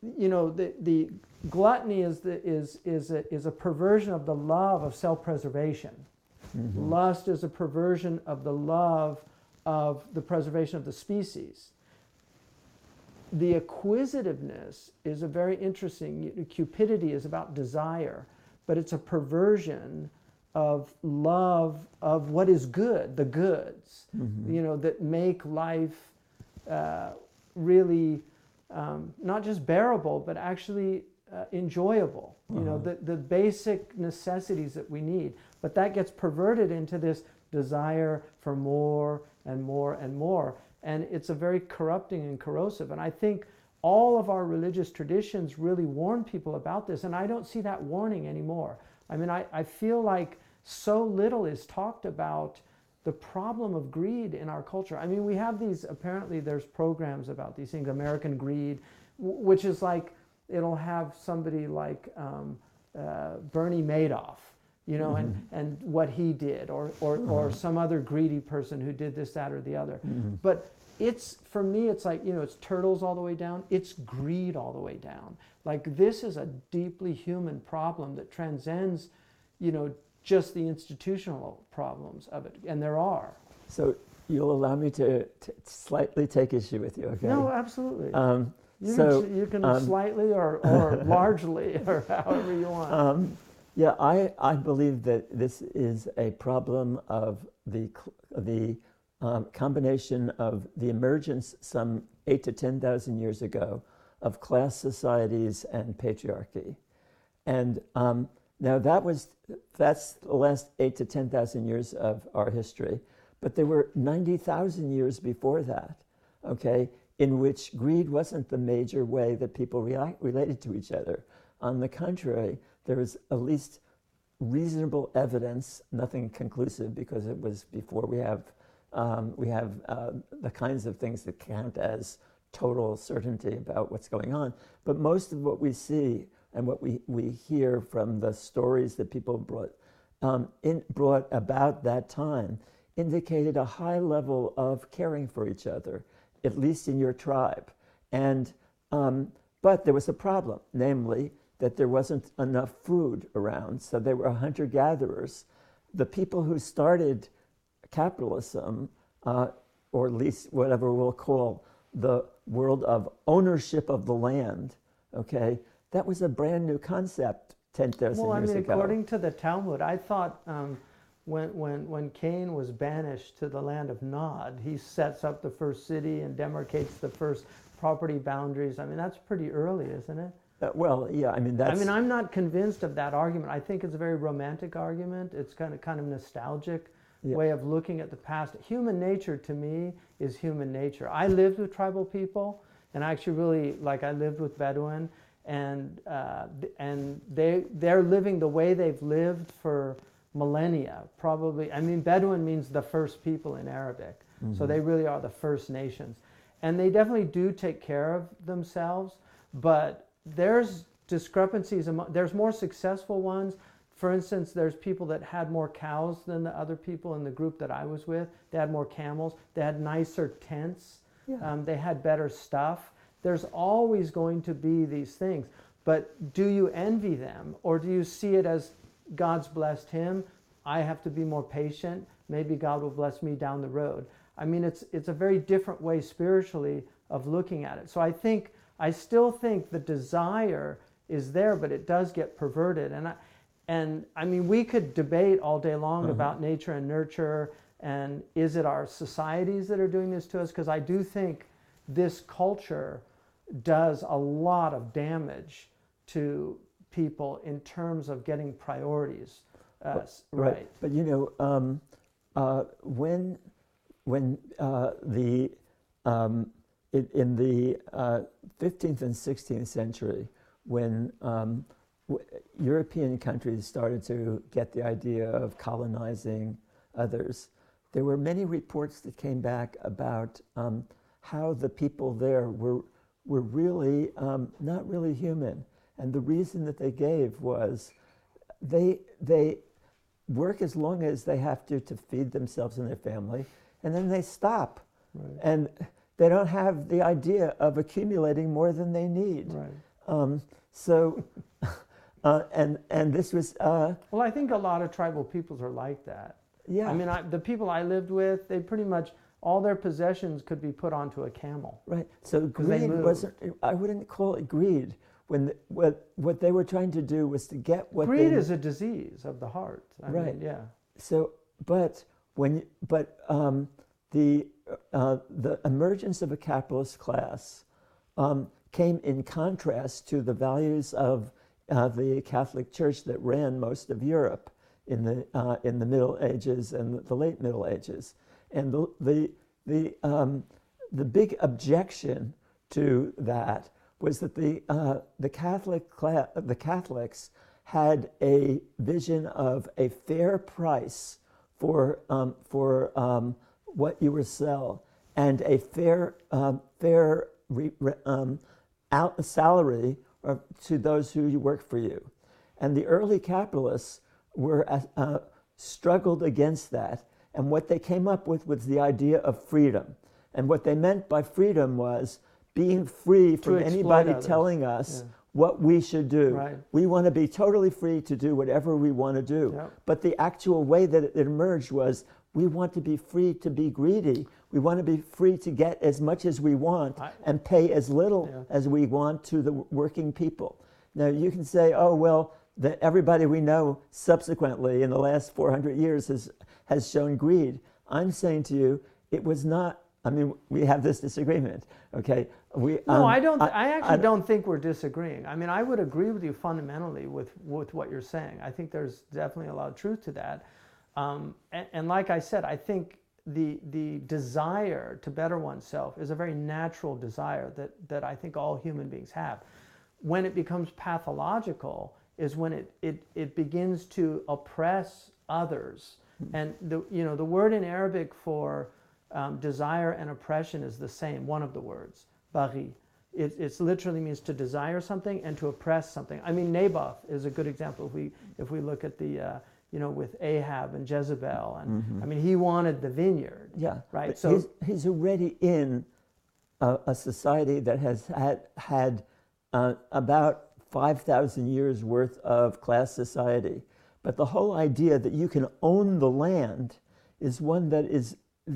the gluttony is a perversion of the love of self-preservation. Lust is a perversion of the love of the preservation of the species. The acquisitiveness is a very interesting. Cupidity is about desire, but it's a perversion of love of what is good, the goods, that make life really not just bearable, but actually enjoyable. The basic necessities that we need. But that gets perverted into this desire for more and more and more. And it's a very corrupting and corrosive. And I think all of our religious traditions really warn people about this. And I don't see that warning anymore. I mean, I feel like so little is talked about the problem of greed in our culture. I mean, we have these, apparently there's programs about these things, American Greed, which is like, it'll have somebody like Bernie Madoff, and what he did, or some other greedy person who did this, that, or the other. But for me, it's like, it's turtles all the way down, it's greed all the way down. Like, this is a deeply human problem that transcends, just the institutional problems of it, and there are. So you'll allow me to slightly take issue with you, okay? No, absolutely. You can slightly or largely, or however you want. I believe that this is a problem of the combination of the emergence some 8,000 to 10,000 years ago of class societies and patriarchy. And now that's the last 8,000 to 10,000 years of our history, but there were 90,000 years before that, okay, in which greed wasn't the major way that people related to each other. On the contrary, there was at least reasonable evidence, nothing conclusive because it was before we have the kinds of things that count as total certainty about what's going on. But most of what we see and what we hear from the stories that people brought about that time indicated a high level of caring for each other, at least in your tribe. And but there was a problem, namely that there wasn't enough food around, so they were hunter-gatherers. The people who started capitalism, or at least whatever we'll call the world of ownership of the land, okay, that was a brand new concept 10,000 years ago. Well, I mean, according to the Talmud, I thought when Cain was banished to the land of Nod, he sets up the first city and demarcates the first property boundaries. I mean, that's pretty early, isn't it? Well, yeah, I mean, that's... I mean, I'm not convinced of that argument. I think it's a very romantic argument. It's kind of nostalgic way of looking at the past. Human nature, to me, is human nature. I lived with tribal people, and I actually really, I lived with Bedouin, and they're living the way they've lived for millennia, probably. I mean, Bedouin means the first people in Arabic, so they really are the first nations. And they definitely do take care of themselves, but there's discrepancies. There's more successful ones. For instance, there's people that had more cows than the other people in the group that I was with. They had more camels. They had nicer tents. They had better stuff. There's always going to be these things. But do you envy them? Or do you see it as God's blessed him? I have to be more patient. Maybe God will bless me down the road. I mean, it's a very different way spiritually of looking at it. So I still think the desire is there, but it does get perverted. And I mean, we could debate all day long about nature and nurture, and is it our societies that are doing this to us? Because I do think this culture does a lot of damage to people in terms of getting priorities. Right. But you know, when in the 15th and 16th century, when European countries started to get the idea of colonizing others, there were many reports that came back about how the people there were really not really human. And the reason that they gave was they work as long as they have to feed themselves and their family, and then they stop. Right. And they don't have the idea of accumulating more than they need. Right. And this was... well, I think a lot of tribal peoples are like that. Yeah. I mean, the people I lived with, they pretty much, all their possessions could be put onto a camel. Right. So greed wasn't... I wouldn't call it greed. What they were trying to do was to get what greed is a disease of the heart. I mean, yeah. So, but the emergence of a capitalist class came in contrast to the values of the Catholic Church that ran most of Europe in the Middle Ages and the late Middle Ages, and the big objection to that was that the Catholics had a vision of a fair price for what you were sell, and a fair salary to those who work for you. And the early capitalists struggled against that, and what they came up with was the idea of freedom. And what they meant by freedom was being free from anybody telling us what we should do. Right. We want to be totally free to do whatever we want to do. Yep. But the actual way that it emerged was, we want to be free to be greedy. We want to be free to get as much as we want and pay as little as we want to the working people. Now you can say, oh, well, that everybody we know subsequently in the last 400 years has shown greed. I'm saying to you, it was not. I mean, we have this disagreement, okay? I don't think we're disagreeing. I mean, I would agree with you fundamentally with what you're saying. I think there's definitely a lot of truth to that. And like I said, I think the desire to better oneself is a very natural desire that I think all human beings have. When it becomes pathological is when it begins to oppress others. And the word in Arabic for desire and oppression is the same, one of the words, baghi. It literally means to desire something and to oppress something. I mean, Naboth is a good example. If we look at the with Ahab and Jezebel, and I mean, he wanted the vineyard. Yeah, right. But So he's already in a society that has had about 5,000 years worth of class society. But the whole idea that you can own the land is one that is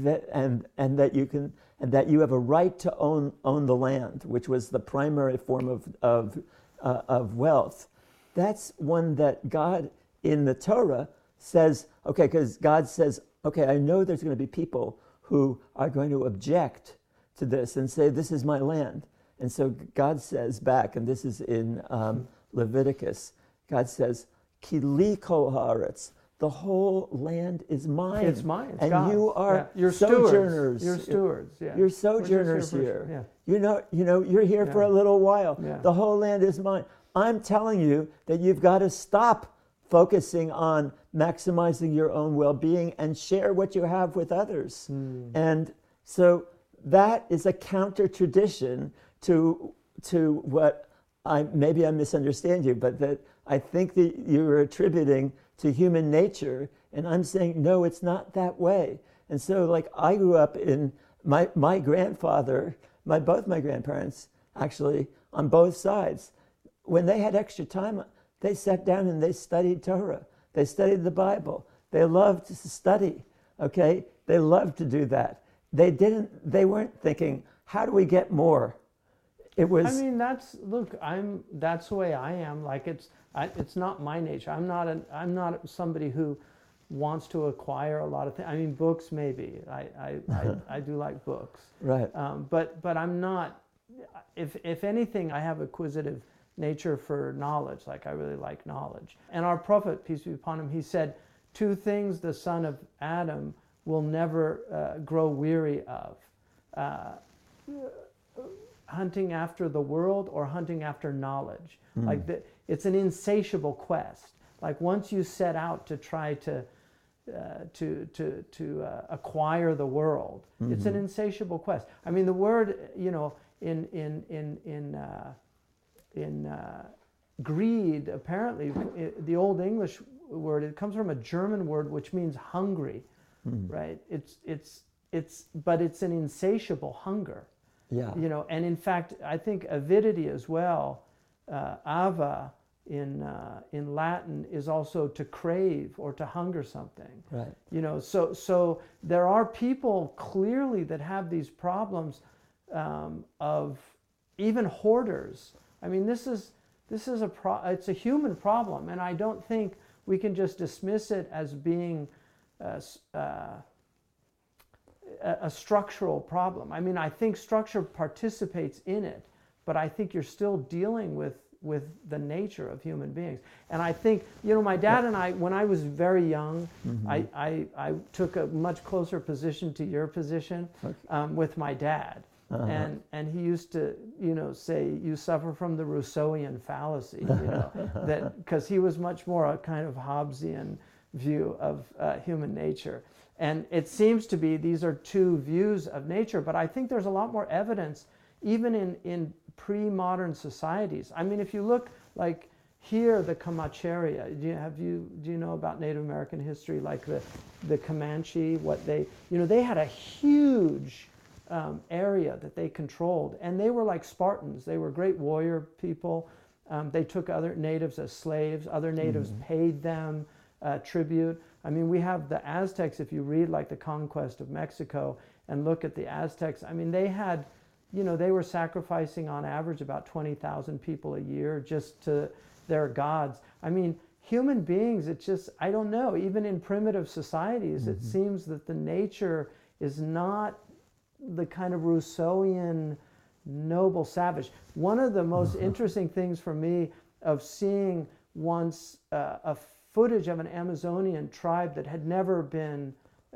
that you have a right to own the land, which was the primary form of wealth. That's one that God in the Torah says, okay, because God says, okay, I know there's going to be people who are going to object to this and say, this is my land. And so God says back, and this is in Leviticus, God says, Ki li kol haaretz, the whole land is mine. It's mine. It's and God's. you are You're sojourners. Stewards. You're stewards. Yeah. You're sojourners We're just here. Yeah. You know, you're here for a little while. Yeah. The whole land is mine. I'm telling you that you've got to stop focusing on maximizing your own well-being and share what you have with others. And so that is a counter tradition to what maybe I misunderstand you, but that I think that you're attributing to human nature, and I'm saying no, it's not that way. And so, like, I grew up in my grandfather, both my grandparents, actually, on both sides, when they had extra time, they sat down and they studied Torah. They studied the Bible. They loved to study. Okay, they loved to do that. They weren't thinking, how do we get more? It was. I mean, that's the way I am. Like, it's not my nature. I'm not somebody who wants to acquire a lot of things. I mean, books maybe. I do like books. Right. But I'm not. If anything, I have acquisitive nature for knowledge. Like, I really like knowledge. And our prophet, peace be upon him, he said, 2 things the son of Adam will never grow weary of. Hunting after the world or hunting after knowledge. Like, it's an insatiable quest. Like, once you set out to try to acquire the world, it's an insatiable quest. I mean, the word, in greed, apparently, the Old English word, it comes from a German word which means hungry, right? But it's an insatiable hunger. Yeah. And in fact, I think avidity as well, ava in Latin, is also to crave or to hunger something. Right. So there are people clearly that have these problems of even hoarders. I mean, this is it's a human problem, and I don't think we can just dismiss it as being a structural problem. I mean, I think structure participates in it, but I think you're still dealing with the nature of human beings. And I think, my dad and I, when I was very young, I took a much closer position to your position with my dad. And he used to, say, you suffer from the Rousseauian fallacy, that because he was much more a kind of Hobbesian view of human nature. And it seems to be these are 2 views of nature, but I think there's a lot more evidence even in pre-modern societies. I mean, if you look, like here, the Comancheria, do you know about Native American history, like the Comanche, they had a huge area that they controlled, and they were like Spartans. They were great warrior people. They took other natives as slaves. Other natives paid them tribute. I mean, we have the Aztecs. If you read like the Conquest of Mexico and look at the Aztecs, I mean, they had, they were sacrificing on average about 20,000 people a year just to their gods. I mean, human beings, it's just, I don't know, even in primitive societies, it seems that the nature is not the kind of Rousseauian noble savage. One of the most interesting things for me of seeing once a footage of an Amazonian tribe that had never been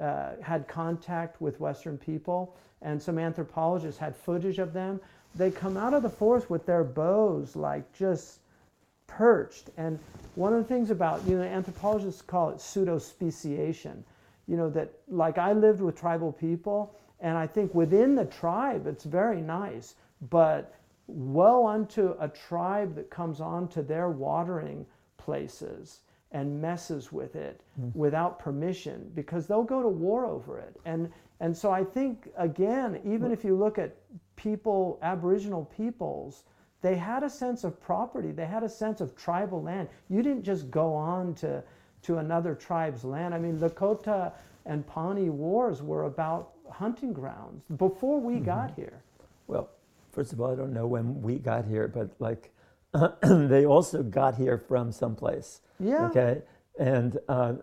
had contact with Western people, and some anthropologists had footage of them. They come out of the forest with their bows like just perched. And one of the things about, anthropologists call it pseudo-speciation, that like I lived with tribal people, and I think within the tribe it's very nice, but woe unto a tribe that comes onto their watering places and messes with it without permission, because they'll go to war over it. And so I think, again, even if you look at people, Aboriginal peoples, they had a sense of property. They had a sense of tribal land. You didn't just go on to another tribe's land. I mean, Lakota and Pawnee wars were about hunting grounds before we got here. Well, first of all, I don't know when we got here, but like they also got here from someplace. Yeah. Okay. And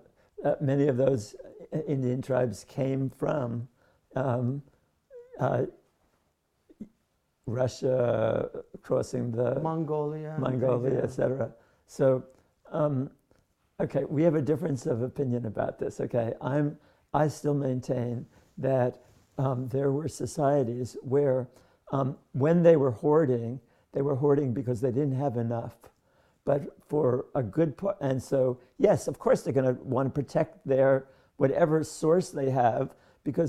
many of those Indian tribes came from Russia crossing the Mongolia, Mongolia, etc. So, okay, we have a difference of opinion about this. Okay, I still maintain that there were societies where when they were hoarding because they didn't have enough. But for a good part, and so yes, of course they're going to want to protect their whatever source they have because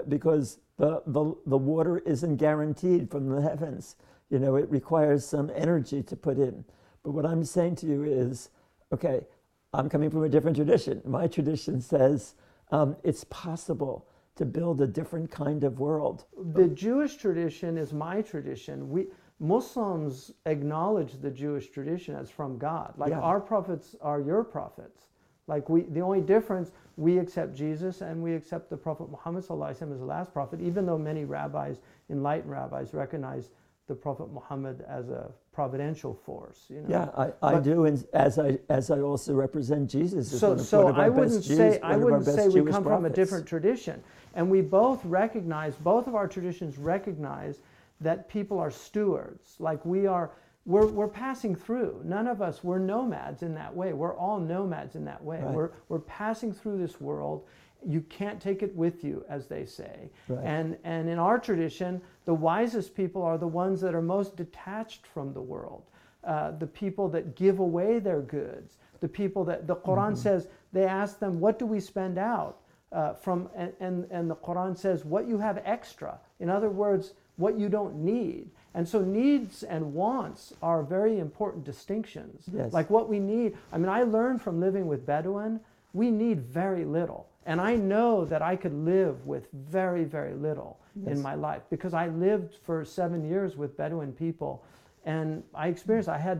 the water isn't guaranteed from the heavens. You know, it requires some energy to put in. But what I'm saying to you is, okay, I'm coming from a different tradition. My tradition says it's possible to build a different kind of world. The Jewish tradition is my tradition. Muslims acknowledge the Jewish tradition as from God. Like our prophets are your prophets. Like the only difference, we accept Jesus and we accept the Prophet Muhammad ﷺ as the last prophet, even though many rabbis, enlightened rabbis, recognize the Prophet Muhammad as a providential force. You know? Yeah, I do, and as I also represent Jesus as so one of I our wouldn't best Jews, say I wouldn't say we Jewish come from a prophets. different tradition, and we both of our traditions recognize that people are stewards. Like we're passing through. None of us, we're nomads in that way. We're all nomads in that way. Right. We're passing through this world. You can't take it with you, as they say. Right. And in our tradition, the wisest people are the ones that are most detached from the world. The people that give away their goods. The people that the Quran says, they ask them, what do we spend out? And the Quran says, what you have extra. In other words, what you don't need. And so needs and wants are very important distinctions. Yes. Like what we need. I mean, I learned from living with Bedouin, we need very little. And I know that I could live with very, very little in my life because I lived for 7 years with Bedouin people. And I experienced, I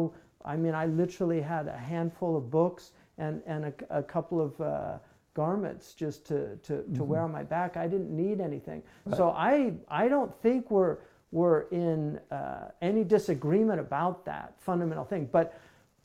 literally had a handful of books and a couple of garments just to wear on my back. I didn't need anything. Right. So I don't think we're in any disagreement about that fundamental thing. But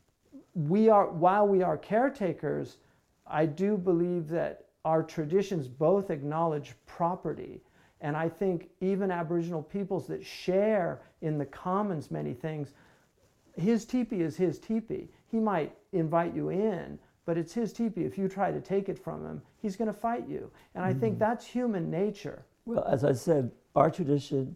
while we are caretakers, I do believe that our traditions both acknowledge property. And I think even Aboriginal peoples that share in the commons many things, his teepee is his teepee. He might invite you in, but it's his teepee. If you try to take it from him, he's going to fight you. And I think that's human nature. Well, as I said, our tradition,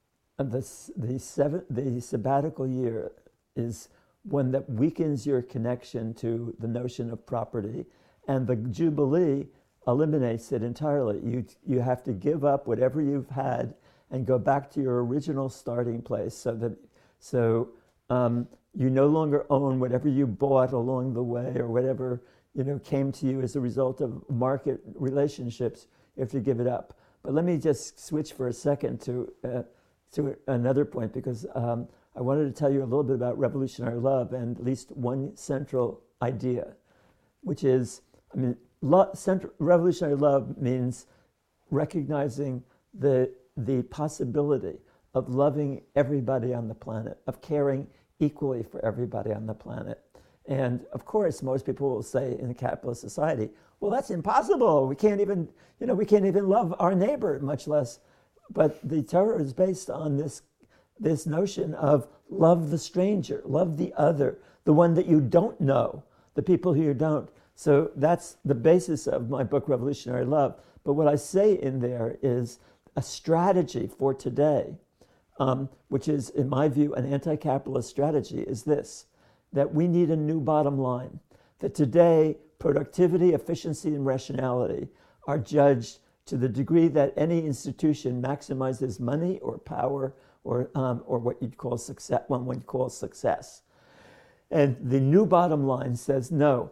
the sabbatical year is one that weakens your connection to the notion of property, and the Jubilee eliminates it entirely. You have to give up whatever you've had and go back to your original starting place, so you no longer own whatever you bought along the way or whatever came to you as a result of market relationships. You have to give it up. But let me just switch for a second to another point, because I wanted to tell you a little bit about revolutionary love and at least one central idea, which is, revolutionary love means recognizing the possibility of loving everybody on the planet, of caring equally for everybody on the planet. And of course, most people will say in a capitalist society, well, that's impossible. We can't even love our neighbor, much less. But the Torah is based on this notion of love the stranger, love the other, the one that you don't know, the people who you don't. So that's the basis of my book, Revolutionary Love. But what I say in there is a strategy for today, which is, in my view, an anti-capitalist strategy, is this: that we need a new bottom line. That today, productivity, efficiency, and rationality are judged to the degree that any institution maximizes money or power or what you'd call success, one would call success. And the new bottom line says no.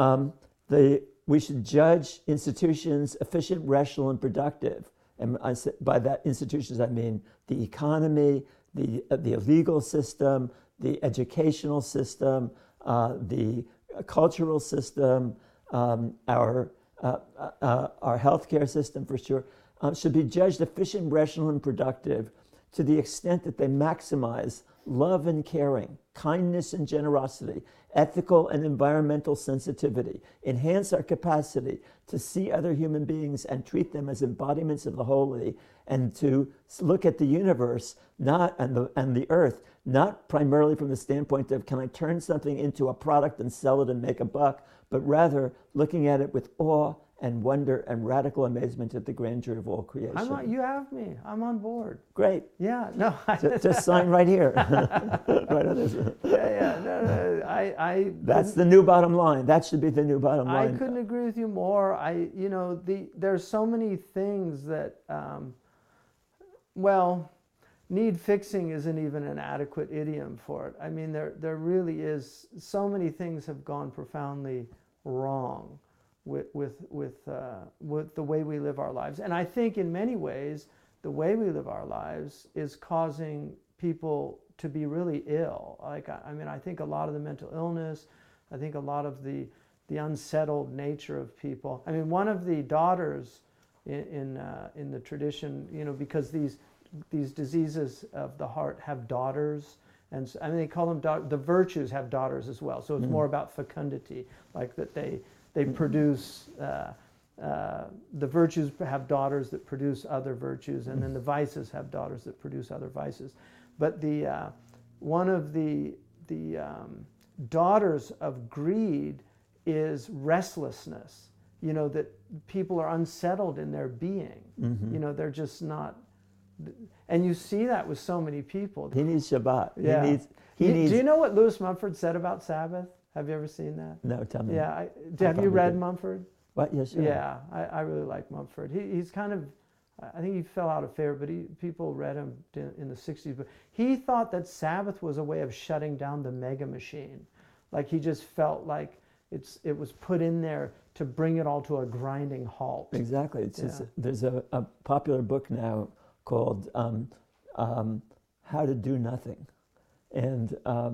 We should judge institutions efficient, rational, and productive. And by that institutions, I mean the economy, the legal system, the educational system, the cultural system, our healthcare system for sure, should be judged efficient, rational, and productive to the extent that they maximize love and caring, kindness and generosity, ethical and environmental sensitivity, enhance our capacity to see other human beings and treat them as embodiments of the holy, and to look at the universe not and the earth not primarily from the standpoint of can I turn something into a product and sell it and make a buck, but rather looking at it with awe and wonder and radical amazement at the grandeur of all creation. You have me. I'm on board. Great. Yeah. No. Just sign right here. Right on this. Yeah. No. That's the new bottom line. That should be the new bottom line. I couldn't agree with you more. There's so many things that, need fixing isn't even an adequate idiom for it. I mean, there really is. So many things have gone profoundly wrong with the way we live our lives, and I think in many ways the way we live our lives is causing people to be really ill. Like, I mean, I think a lot of the mental illness, I think a lot of the unsettled nature of people. I mean, one of the daughters in the tradition, because these diseases of the heart have daughters, and so, I mean, they call them the virtues have daughters as well. So it's more about fecundity, like that they produce. The virtues have daughters that produce other virtues, and then the vices have daughters that produce other vices. But one of the daughters of greed is restlessness. That people are unsettled in their being. They're just not. And you see that with so many people. He needs Shabbat. Yeah. He needs. Do you know what Lewis Mumford said about Sabbath? Have you ever seen that? No, tell me. Yeah. Have you read Mumford? What? Yes, sure. Yeah, I really like Mumford. He's kind of, I think he fell out of favor, but people read him in the 60s. But he thought that Sabbath was a way of shutting down the mega machine. Like, he just felt like it was put in there to bring it all to a grinding halt. Exactly. There's a popular book now called How to Do Nothing. And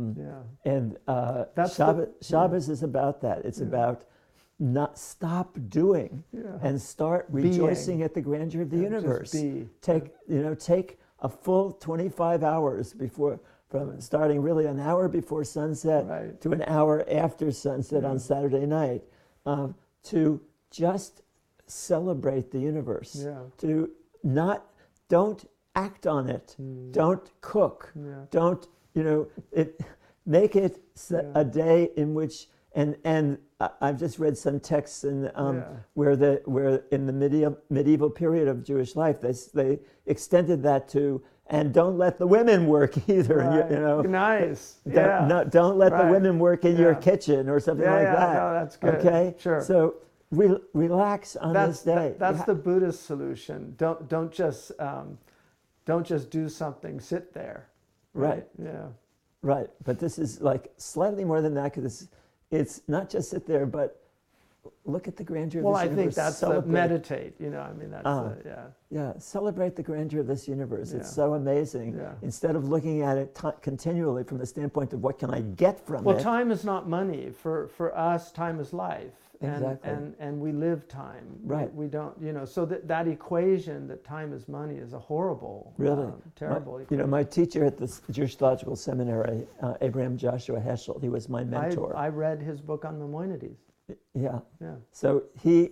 Shabbos is about that. It's about not stop doing and start rejoicing at the grandeur of the universe. Take a full 25 hours from starting really an hour before sunset to an hour after sunset on Saturday night, to just celebrate the universe. To don't act on it. Don't cook. Don't make it a day in which and I've just read some texts where in the medieval period of Jewish life they extended that to and don't let the women work either. Nice. Don't let the women work in your kitchen or something like that. No, that's good. Okay. Sure. So relax on this day. That's the Buddhist solution. Don't just do something. Sit there. Right. Yeah. Right. But this is like slightly more than that because it's not just sit there, but look at the grandeur of this universe. Well, I think that's meditate. I mean, that's Yeah, celebrate the grandeur of this universe. It's so amazing. Yeah. Instead of looking at it continually from the standpoint of what can I get from it. Well, time is not money. For us, time is life. Exactly. And we live time. Right. We don't, so that equation that time is money is a horrible, terrible equation. My teacher at the Jewish Theological Seminary, Abraham Joshua Heschel, he was my mentor. I read his book on Maimonides. Yeah. Yeah. So he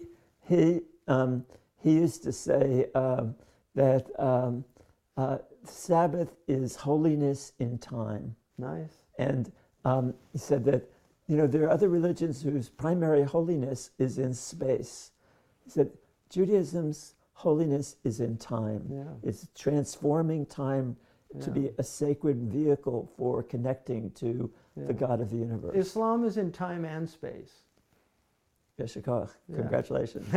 used to say that Sabbath is holiness in time. Nice. And he said that there are other religions whose primary holiness is in space. He said Judaism's holiness is in time. Yeah. It's transforming time to be a sacred vehicle for connecting to the God of the universe. Islam is in time and space. Yeshikach. Congratulations.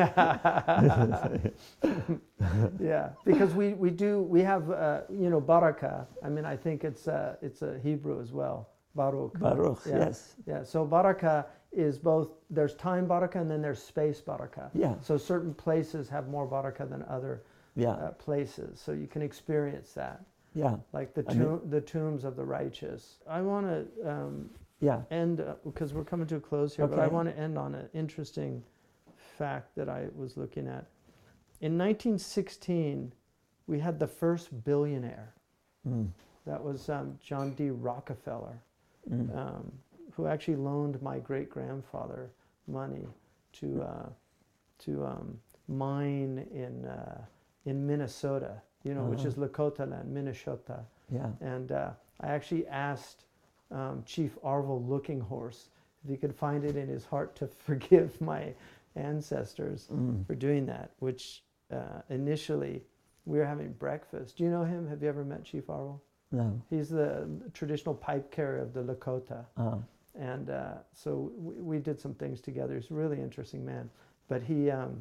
Yeah, because we have barakah. I mean, I think it's a Hebrew as well. Baruch. Baruch, yes. Yeah, so barakah is both, there's time barakah and then there's space barakah. Yeah. So certain places have more barakah than other places. So you can experience that. Yeah. Like the tombs of the righteous. I want to end, because we're coming to a close here, but I want to end on an interesting fact that I was looking at. In 1916, we had the first billionaire. That was John D. Rockefeller. Who actually loaned my great-grandfather money to mine in Minnesota. which is Lakota land, Minnesota. Yeah. And I actually asked Chief Arvel Looking Horse if he could find it in his heart to forgive my ancestors for doing that, which initially we were having breakfast. Do you know him? Have you ever met Chief Arvel? No. He's the traditional pipe carrier of the Lakota. And so we did some things together. He's a really interesting man. But he, I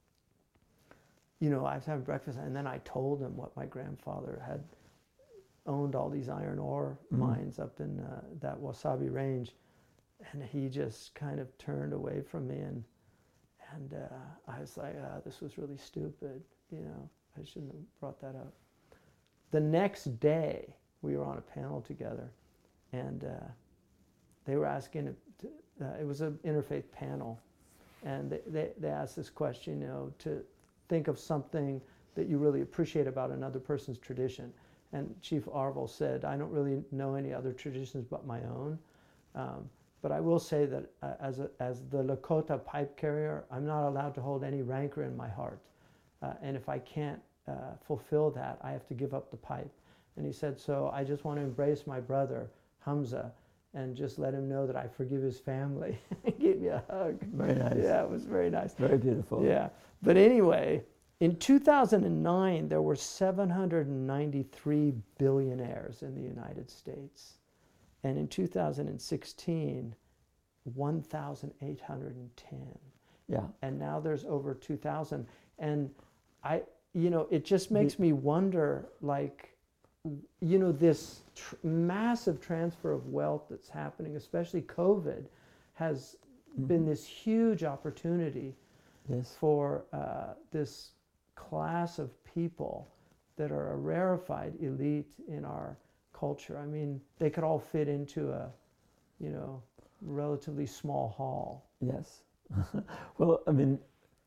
was having breakfast, and then I told him what my grandfather had owned all these iron ore mines up in that Wasabi Range. And he just kind of turned away from me, and I was like, this was really stupid. I shouldn't have brought that up. The next day, we were on a panel together, and they were asking, it was an interfaith panel, and they asked this question, to think of something that you really appreciate about another person's tradition. And Chief Arvel said, I don't really know any other traditions but my own. But I will say that as the Lakota pipe carrier, I'm not allowed to hold any rancor in my heart. And if I can't fulfill that, I have to give up the pipe. And he said, so I just want to embrace my brother, Hamza, and just let him know that I forgive his family. He gave me a hug. Very nice. Yeah, it was very nice. Very beautiful. Yeah. But anyway, in 2009, there were 793 billionaires in the United States. And in 2016, 1,810. Yeah. And now there's over 2,000. And it just makes me wonder, this massive transfer of wealth that's happening, especially COVID, has been this huge opportunity for this class of people that are a rarefied elite in our culture. I mean, they could all fit into a, relatively small hall. Yes. Well, I mean,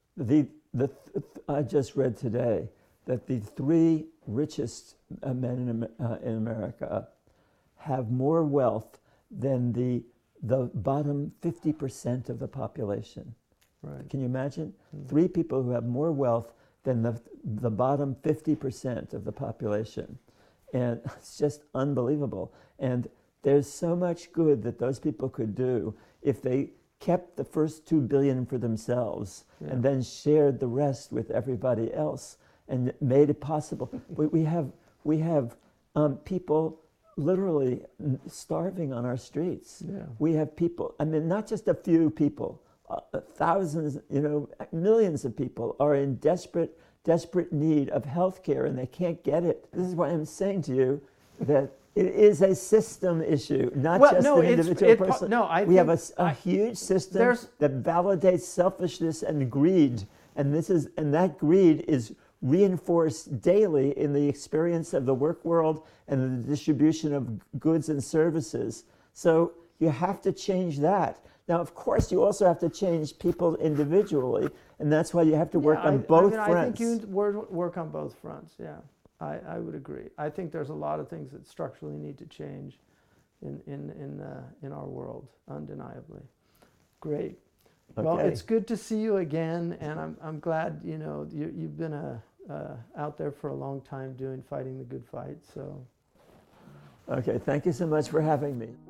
I just read today that the 3 richest men in America have more wealth than the bottom 50% of the population. Right. Can you imagine? 3 people who have more wealth than the bottom 50% of the population. And it's just unbelievable. And there's so much good that those people could do if they kept the first 2 billion for themselves and then shared the rest with everybody else and made it possible. We have people literally starving on our streets. Yeah. We have people, I mean, not just a few people, thousands, millions of people are in desperate need of health care, and they can't get it. This is why I'm saying to you that it is a system issue, not just an individual person. We have a huge system that validates selfishness and greed, and that greed is reinforced daily in the experience of the work world and the distribution of goods and services. So you have to change that. Now, of course, you also have to change people individually, and that's why you have to work on both fronts. I think you work on both fronts, yeah. I would agree. I think there's a lot of things that structurally need to change in our world, undeniably. Great. Okay. Well, it's good to see you again, and I'm glad you've been out there for a long time fighting the good fight. So. Okay, thank you so much for having me.